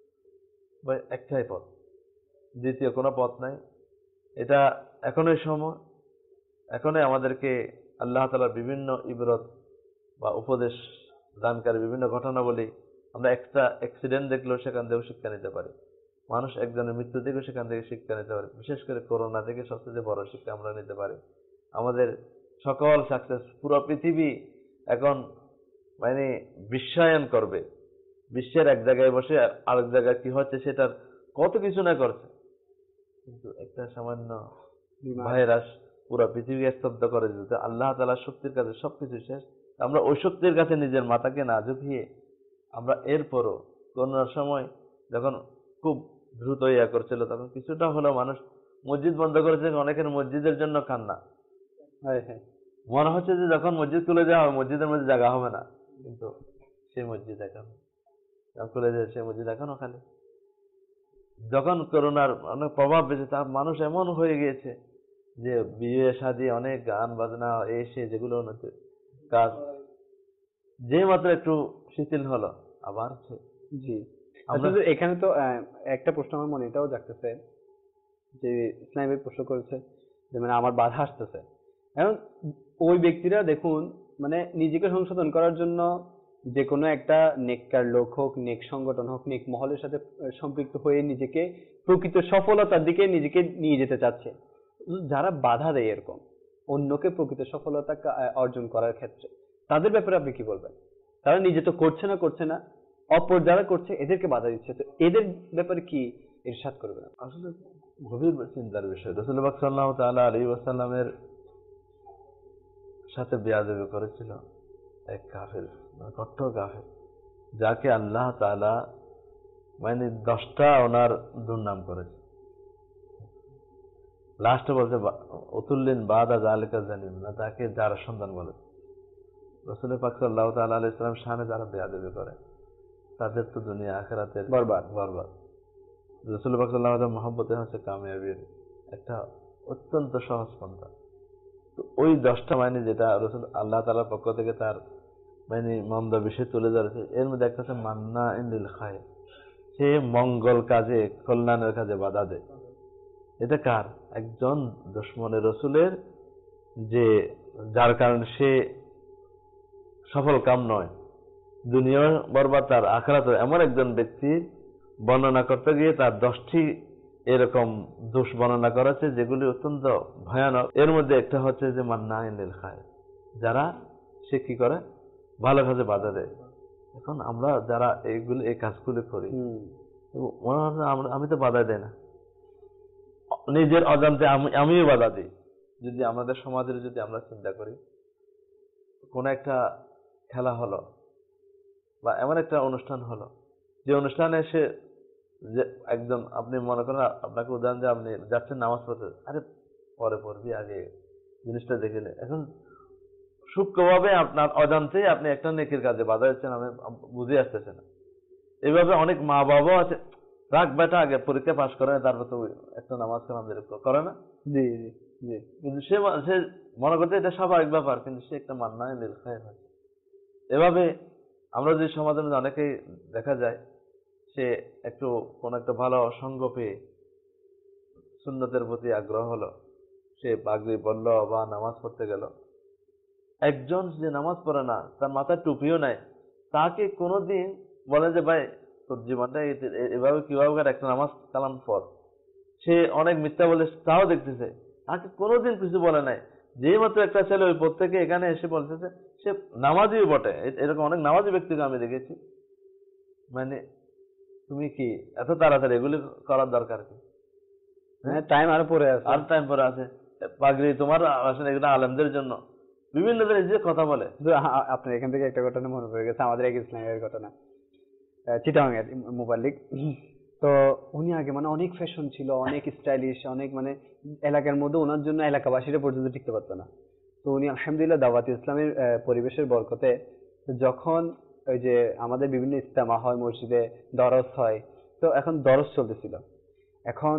একটাই পথ, দ্বিতীয় কোনো পথ নাই। এটা এখনই সময়, এখনই আমাদেরকে আল্লাহ তাআলার বিভিন্ন ইবরত বা উপদেশ দানকারী বিভিন্ন ঘটনাবলী, আমরা একটা অ্যাক্সিডেন্ট দেখলেও সেখান থেকেও শিক্ষা নিতে পারি, মানুষ একজনের মৃত্যু থেকেও সেখান থেকে শিক্ষা নিতে পারি, বিশেষ করে করোনা থেকে সবচেয়ে বড় শিক্ষা আমরা নিতে পারি। আমাদের সকল সাকসেস পুরো পৃথিবী এখন মানে বিশ্বায়ন করবে, বিশ্বের এক জায়গায় বসে আরেক জায়গায় কি হচ্ছে সেটার কত কিছু না করছে, কিন্তু একটা সামান্য ভাইরাস পুরো পৃথিবী স্তব্ধ করে দিতে। আল্লাহ তাআলার শক্তির কাছে সবকিছু শেষ। আমরা ওই শক্তির কাছে নিজের মাথাকে না ঝুঁকিয়ে আমরা এরপরও করোনার সময় যখন খুব দ্রুত ইয়া করছিল, তখন কিছুটা হলেও মানুষ মসজিদ বন্ধ করেছে, অনেকের মসজিদের জন্য কান্না। মনে হচ্ছে যে যখন মসজিদ খুলে যাওয়া মসজিদের মধ্যে জায়গা হবে না, কিন্তু সেই মসজিদ এখন খুলে যায়, সেই মসজিদ এখন ওখানে। যখন করোনার অনেক প্রভাব বেশি, তার মানুষ এমন হয়ে গিয়েছে যে বিয়ে শাদী অনেক গান বাজনা এসে যেগুলো কাজ যে মাত্র একটু শিথিল হলো আবার। জি, এখানে তো একটা প্রশ্ন আমার মনে এটাও জাগতেছে যে ইসলামী প্রশ্ন করেছে যে মানে আমার বাধা আসতেছে। এখন ওই ব্যক্তিরা দেখুন মানে নিজেকে সংশোধন করার জন্য যে কোনো একটা নেককার লোক হোক, নেক সংগঠন হোক, নেক মহলের সাথে সম্পৃক্ত হয়ে নিজেকে প্রকৃত সফলতার দিকে নিজেকে নিয়ে যেতে চাচ্ছে। যারা বাধা দেয় এরকম অন্যকে প্রকৃত সফলতা অর্জন করার ক্ষেত্রে, তাদের ব্যাপারে আপনি কি বলবেন? তারা নিজে তো করছে না করছে না অপর যারা করছে এদেরকে বাধা দিচ্ছে, তো এদের ব্যাপারে কি ইরশাদ করবেন? আসলে গভীর চিন্তার বিষয়। রাসূলুল্লাহ সাল্লাল্লাহু তাআলা আলাইহি ওয়াসাল্লামের সাথে বেয়াদবি করেছিল এক কাফের, কট্টর কাফের, যাকে আল্লাহ তাআলা মানে দশটা ওনার দুর্নাম করেছে। লাস্টে বলছে উতুল্লিন বাদা যালিকা জানিম না, তাকে যার সন্তান বলে। রাসূল পাক সাল্লাল্লাহু তাআলা আলাইহি ওয়াসাল্লাম শানে যারা বেয়াদবি করে তাদের তো দুনিয়া আখিরাতের বরবাদ বরবাদ। রাসূল পাক সাল্লাল্লাহু আলাইহি ওয়াসাল্লাম মহব্বতে হচ্ছে কামিয়াবির একটা অত্যন্ত সহজ পন্থা। তো ওই দশটা মানে যেটা রসুল আল্লাহ তাআলার পক্ষ থেকে তার মানে মন্দ বিষয় তুলে ধরেছে, এর মধ্যে একটা হচ্ছে মান্না ইনলিল খায়র, সে মঙ্গল কাজে কল্যাণের কাজে বাধা দেয়। এটা কার? একজন দুশমনে রসুলের, যে যার কারণে সে সফল কাম নয়, দুনিয়া বরবাদ তার আখিরাত, এমন একজন ব্যক্তির বর্ণনা করতে গিয়ে তার দশটি এরকম দোষ বর্ণনা করেছে যেগুলি অত্যন্ত ভয়ানক। এর মধ্যে একটা হচ্ছে যে মান্না ইনলিল খায়র, যারা সে কি করে ভালো কাজে বাধা দেয়। এখন আমরা যারা এইগুলো এই কাজগুলি করি মনে হয় আমরা আমি তো বাধা দেয় না, নিজের অজান্তে আমি আমিও বাধা দিই। যদি আমাদের সমাজের যদি আমরা চিন্তা করি, কোন একটা খেলা হলো বা এমন একটা অনুষ্ঠান হলো, যে অনুষ্ঠানে এসে যে একজন আপনি মনে করেন আপনাকে উদাহরণ যে আপনি যাচ্ছেন নামাজ পড়তে, আরে পরে পড়বি আগে জিনিসটা দেখে। এখন সূক্ষ্মভাবে আপনার অজান্তে আপনি একটা নেকির কাজে বাধা দিচ্ছেন, আমি বুঝে আসতেছে না। এইভাবে অনেক মা বাবাও আছে, রাখ বেটা আগে পরীক্ষা পাস করে তারপর তো একটা নামাজ কালাম করে না। জি জি জি কিন্তু সে সে মনে করতে এটা স্বাভাবিক ব্যাপার, কিন্তু সে একটা মান্না ইনলিল খায়র হয়। এভাবে আমরা যে সমাজের মধ্যে অনেকেই দেখা যায় সে একটু কোন একটা ভালো সঙ্গ পেয়ে সুন্নতের প্রতি আগ্রহ হলো, সে পাগড়ি পড়লো বা নামাজ পড়তে গেল। একজন যে নামাজ পড়ে না, তার মাথায় টুপিও নাই, তাকে কোনোদিন বলে যে ভাই তোর জীবনটা এভাবে কিভাবে একটা নামাজ কালাম পর, সে অনেক মিথ্যা বলে তাও দেখতেছে, তাকে কোনোদিন কিছু বলে নাই। যেই মাত্র একটা ছেলে ওই পথ থেকে এখানে এসে বলতেছে সে নামাজি বটে, এরকম অনেক নামাজি ব্যক্তিকে আমি দেখেছি। মানে তুমি কি এত তাড়াতাড়ি এগুলি করার দরকার কি? হ্যাঁ, টাইম আরো পরে আছে, আর টাইম পরে আছে। পাগড়ি তোমার আসলে এগুলো আলেমদের জন্য, বিভিন্ন ধরনের যে কথা বলে। আপনার এখান থেকে একটা ঘটনা মনে পড়ে গেছে, আমাদের এক ইসলামের ঘটনা, চিটাগাং এর মুবাল্লিগ। তো উনি আগে মানে অনেক ফ্যাশন ছিল, অনেক স্টাইলিশ, অনেক মানে এলাকার মধ্যে ওনার জন্য এলাকাবাসীরা পর্যন্ত টিকতে পারতো না। তো উনি আলহামদুলিল্লাহ দাওয়াত ইসলামের আহ, পরিবেশের বরকতে যখন ওই যে আমাদের বিভিন্ন ইজতেমা হয় মসজিদে, দরস হয়, তো এখন দরস চলতেছিল, এখন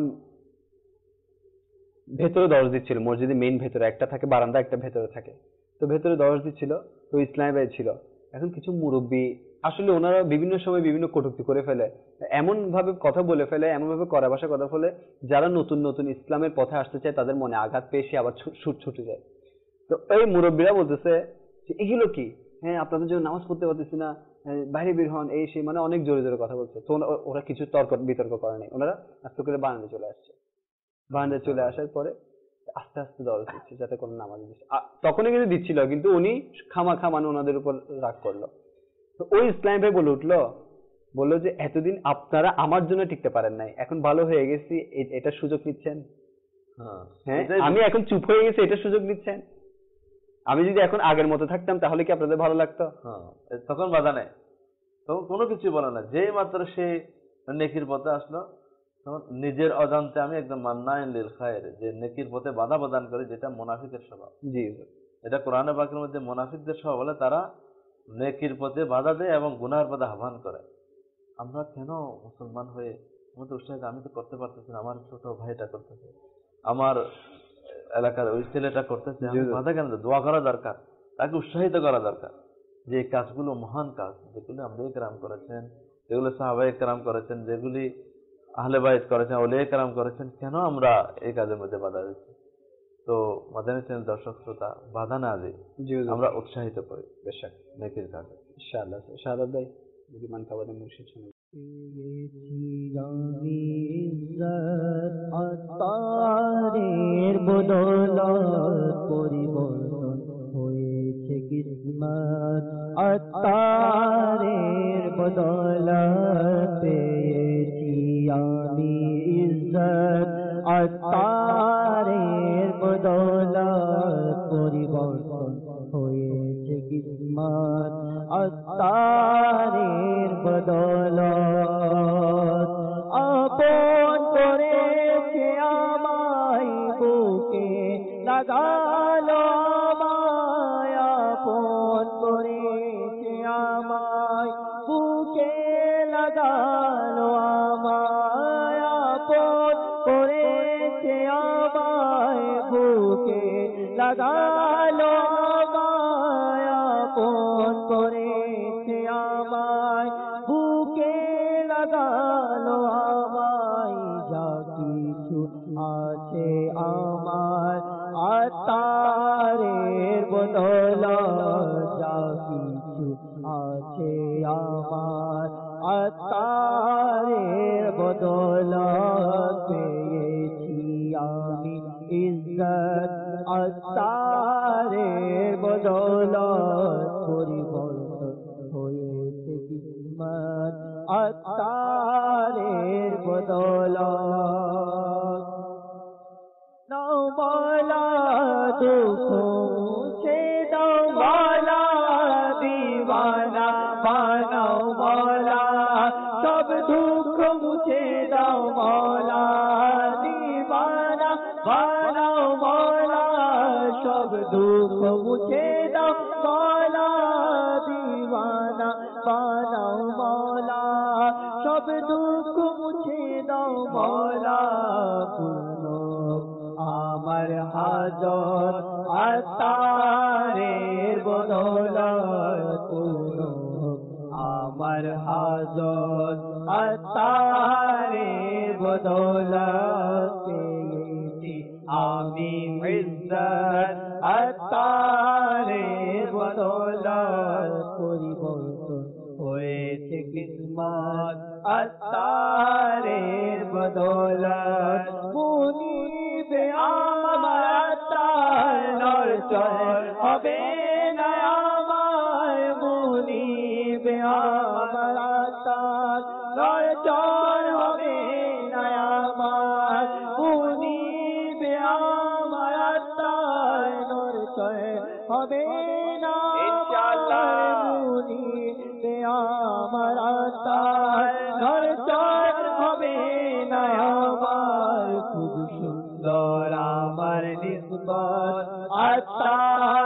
ভেতরে দরজ দিচ্ছিল মসজিদে, মেইন ভেতরে একটা থাকে বারান্দা, একটা ভেতরে থাকে, তো ভেতরে দরজ দিচ্ছিল, তো ইসলামী ভাই ছিল। এখন কিছু মুরব্বী আসলে ওনারা বিভিন্ন সময় বিভিন্ন কটূক্তি করে ফেলে, এমন ভাবে কথা বলে ফেলে, এমন ভাবে কড়া ভাষায় কথা বলে, যারা নতুন নতুন ইসলামের পথে আসতে চায় তাদের মনে আঘাত পেয়ে সে আবার ছুট ছুটে যায়। তো এই মুরব্বীরা বলতেছে যে এগুলো কি, হ্যাঁ আপনাদের জন্য নামাজ পড়তে পারতেছি না, হ্যাঁ, বাইরে বের হন, এই সেই, মানে অনেক জোরে জোরে কথা বলছে। তো ওরা- ওরা কিছু তর্ক বিতর্ক করে নাই, ওনারা আস্তে করে বারান্দায় চলে আসছে। বারান্দায় চলে আসার পরে আস্তে আস্তে দরজ দিচ্ছে যাতে কোনো নামাজ দিচ্ছে, তখনই কিন্তু দিচ্ছিল, কিন্তু উনি খামা খামানো ওনাদের উপর রাগ করলো। তো ওই ইসলাম ভাই বলে উঠলো, বললো যে এতদিন আপনারা আমার জন্য টিকতে পারেন নাই, এখন ভালো হয়ে গেছি এ- এটা সুযোগ নিচ্ছেন, হ্যাঁ হ্যাঁ এটাই আমি এখন চুপ হয়ে গেছি এটা সুযোগ নিচ্ছেন, আমি যদি এখন আগের মতো থাকতাম তাহলে কি আপনাদের ভালো লাগতো? হ্যাঁ, এ- তখন বাধা নেই, তখন কোনো কিছু বলে না। যেই মাত্র সে নেকির পথে আসলো, তখন নিজের অজান্তে আমি একদম মান্নাইন লিল খায়ের, যে নেকির পথে বাধা প্রদান করে, যেটা মুনাফিকের স্বভাব। জি এটা কোরআনে পাকের মধ্যে মুনাফিকদের স্বভাব বলে, তারা নেকির পথে বাধা দেয় এবং গুনাহের পথে আহ্বান করে। আমরা কেন মুসলমান হয়ে আমাদের উৎসাহিত, আমি তো করতে পারতেছি না, আমার ছোট ভাইটা করতেছে, আমার এলাকার ওই ছেলেটা করতেছে, আমি বাধা কেন দেব? দোয়া করা দরকার, তাকে উৎসাহিত করা দরকার যে এই কাজগুলো মহান কাজ, যেগুলো আম্বিয়া কেরাম করেছেন, যেগুলো সাহাবায়ে কেরাম করেছেন, যেগুলি আহলে বাইত করেছেন, ওলিয়া কেরাম করেছেন, কেন আমরা এই কাজের মধ্যে বাধা দিচ্ছি? তো মাদানী চ্যানেল দর্শক শ্রোতা, বাধা না দিয়ে জি হুজুর। আমরা উৎসাহিত করি বেশক নেকির কাজে। ইনশাআল্লাহ। শাহাদাত ভাই যদি মান খাবারে মুর্শিদ শুনে। আতারের বদৌলত পরিবর্তন হয়েছে কিসমত, আতারের বদৌলত পেয়েছি আমি ইজ্জত, আতারের বদৌলত পরিবর্তন হয়েছে কিসমত, আতারের বদৌলত আপন করেছে আমায় বুকে লাগালো আমায়, আপন করেছে আমায় বুকে লাগালো আমায়, আপন করেছে আমায় বুকে লাগালো আমায়, আপন করেছে আমায় বুকে লাগালো আমায়, যা কিছু আছে আমার আতারের বদৌলত, যা কিছু আছে আমার আতারের বদৌলত পেয়েছি আমি ইজ্জত, আতারের বদৌলত পরিবর্তন হয়েছে কিসমত, আতারের বদৌলত নাও মাওলা দুঃখ মুছে দাও মাওলা, দিওয়ানা বানাও মাওলা, সব দুঃখ মুছে দাও মাওলা, দিওয়ানা বানাও মাওলা, সব দুঃখ মুছে দাও মাওলা, দিওয়ানা বানাও মাওলা, সব দুঃখ মুছে দাও মাওলা, পূর্ণ আমার হাজত আতারের বদৌলত, পূর্ণ আমার হাজত আতারের বদৌলত পেয়েছি আমি ইজ্জত, আতারের বদৌলত পরিবর্তন হয়েছে কিসমত, আতারের বদৌলত মুনিবে আমার আতার নড়চড় হবে না আমায়, মুনিবে আমার আতার নড়চড় হবে না আমায়, মুনিবে আমার আতার নড়চড় হবে না ইনশাআল্লাহ, মুনিবে আমার আতার নড়চড় হবে না আমার, খুব সুন্দর আমার নিসবত আতার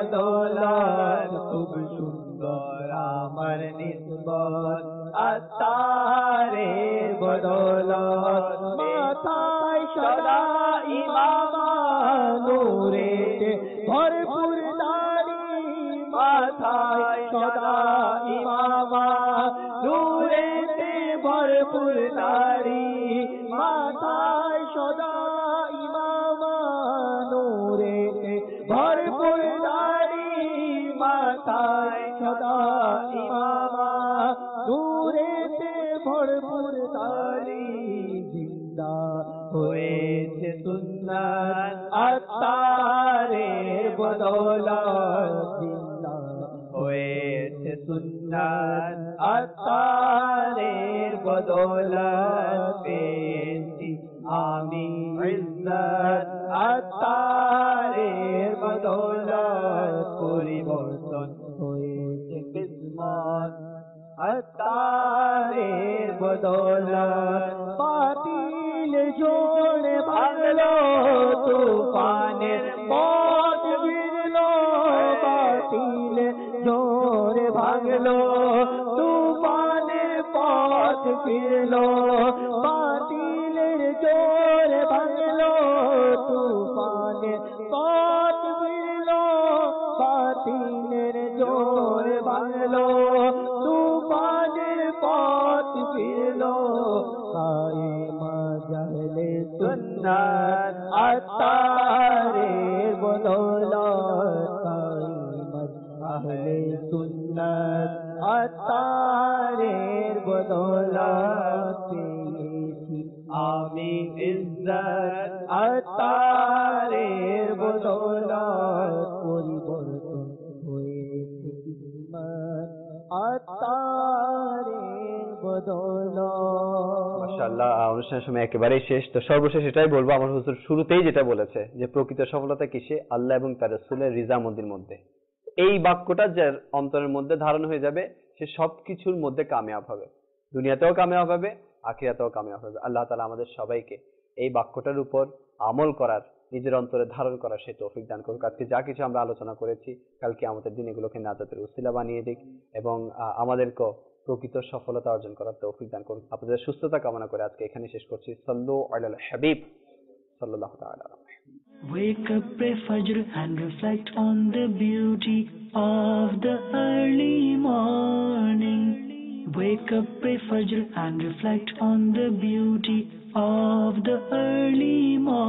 বদৌলত খুব সুন্দর আমার নিসবত আত্মারের বদৌলত মাথায় সদা ইমামা নূরেতে ভরপুর দাড়ি মাথায় সদা ইমামা নূরেতে ভরপুর দাড়ি মাথায় সদা ইমামা নূরেতে ভরপুর দাড়ি মাথায় সদা ইমামা নূরেতে ভরপুর দাড়ি জিন্দা হয়েছে সুন্নাত আত্মারের বদৌলত জিন্দা হয়েছে সুন্নাত আত্মারের বদৌলত পেয়েছি আমি ইজ্জত আত্মারের বদৌলত পরিবর্তন হয়েছে কিসমত আত্মারের বদৌলত বাতিল জোড়ে ভাঙলো তুফানের পথ ফিরলো বাতিল জোড়ে ভাঙলো তুফানের পথ ফিরলো বাতিলের জোড়ে ভাঙলো তুফানের পথ ফিরলো বাতিলের জোড়ে ভাঙলো তুফানের পথ ফিরলো আয়ে মাজালে সুন্নাত আত্মারের বদৌলত আহলে সুন্নাত আত্মারের বদৌলত পেয়েছি আমি ইজ্জত আত্মারের বদৌলত পরিবর্তন হয়েছে কিসমত আত্মারের বদৌলত। মাশাআল্লাহ, অনুষ্ঠানের সময় একেবারেই শেষ। তো সর্বশেষ এটাই বলবো, আমার হুজুর শুরুতেই যেটা বলেছে যে প্রকৃত সফলতা কিসে? আল্লাহ এবং তার রাসূলের রিজামন্দির মধ্যে। এই বাক্যটা যার অন্তরের মধ্যে ধারণ হয়ে যাবে সে সবকিছুর মধ্যে কামিয়াব হবে, দুনিয়াতেও কামিয়াব হবে, আখিরাতেও কামিয়াব হবে। আল্লাহ তাআলা আমাদের সবাইকে এই বাক্যটার উপর আমল করার, নিজের অন্তরে ধারণ করার সে তৌফিক দান করুক। আজকে যা কিছু আমরা আলোচনা করেছি কালকে আমাদের দিন এগুলোকে নাজাতের উসিলা বানিয়ে দিক এবং আমাদেরকে প্রকৃত সফলতা অর্জন করার তৌফিক দান করুক। আপনাদের সুস্থতা কামনা করে আজকে এখানে শেষ করছি। সাল্লু আলাল হাবিব সাল্লাল্লাহু তাআলা। Wake up, pray Fajr and reflect on the beauty of the early morning. Wake up, pray Fajr and reflect on the beauty of the early morning.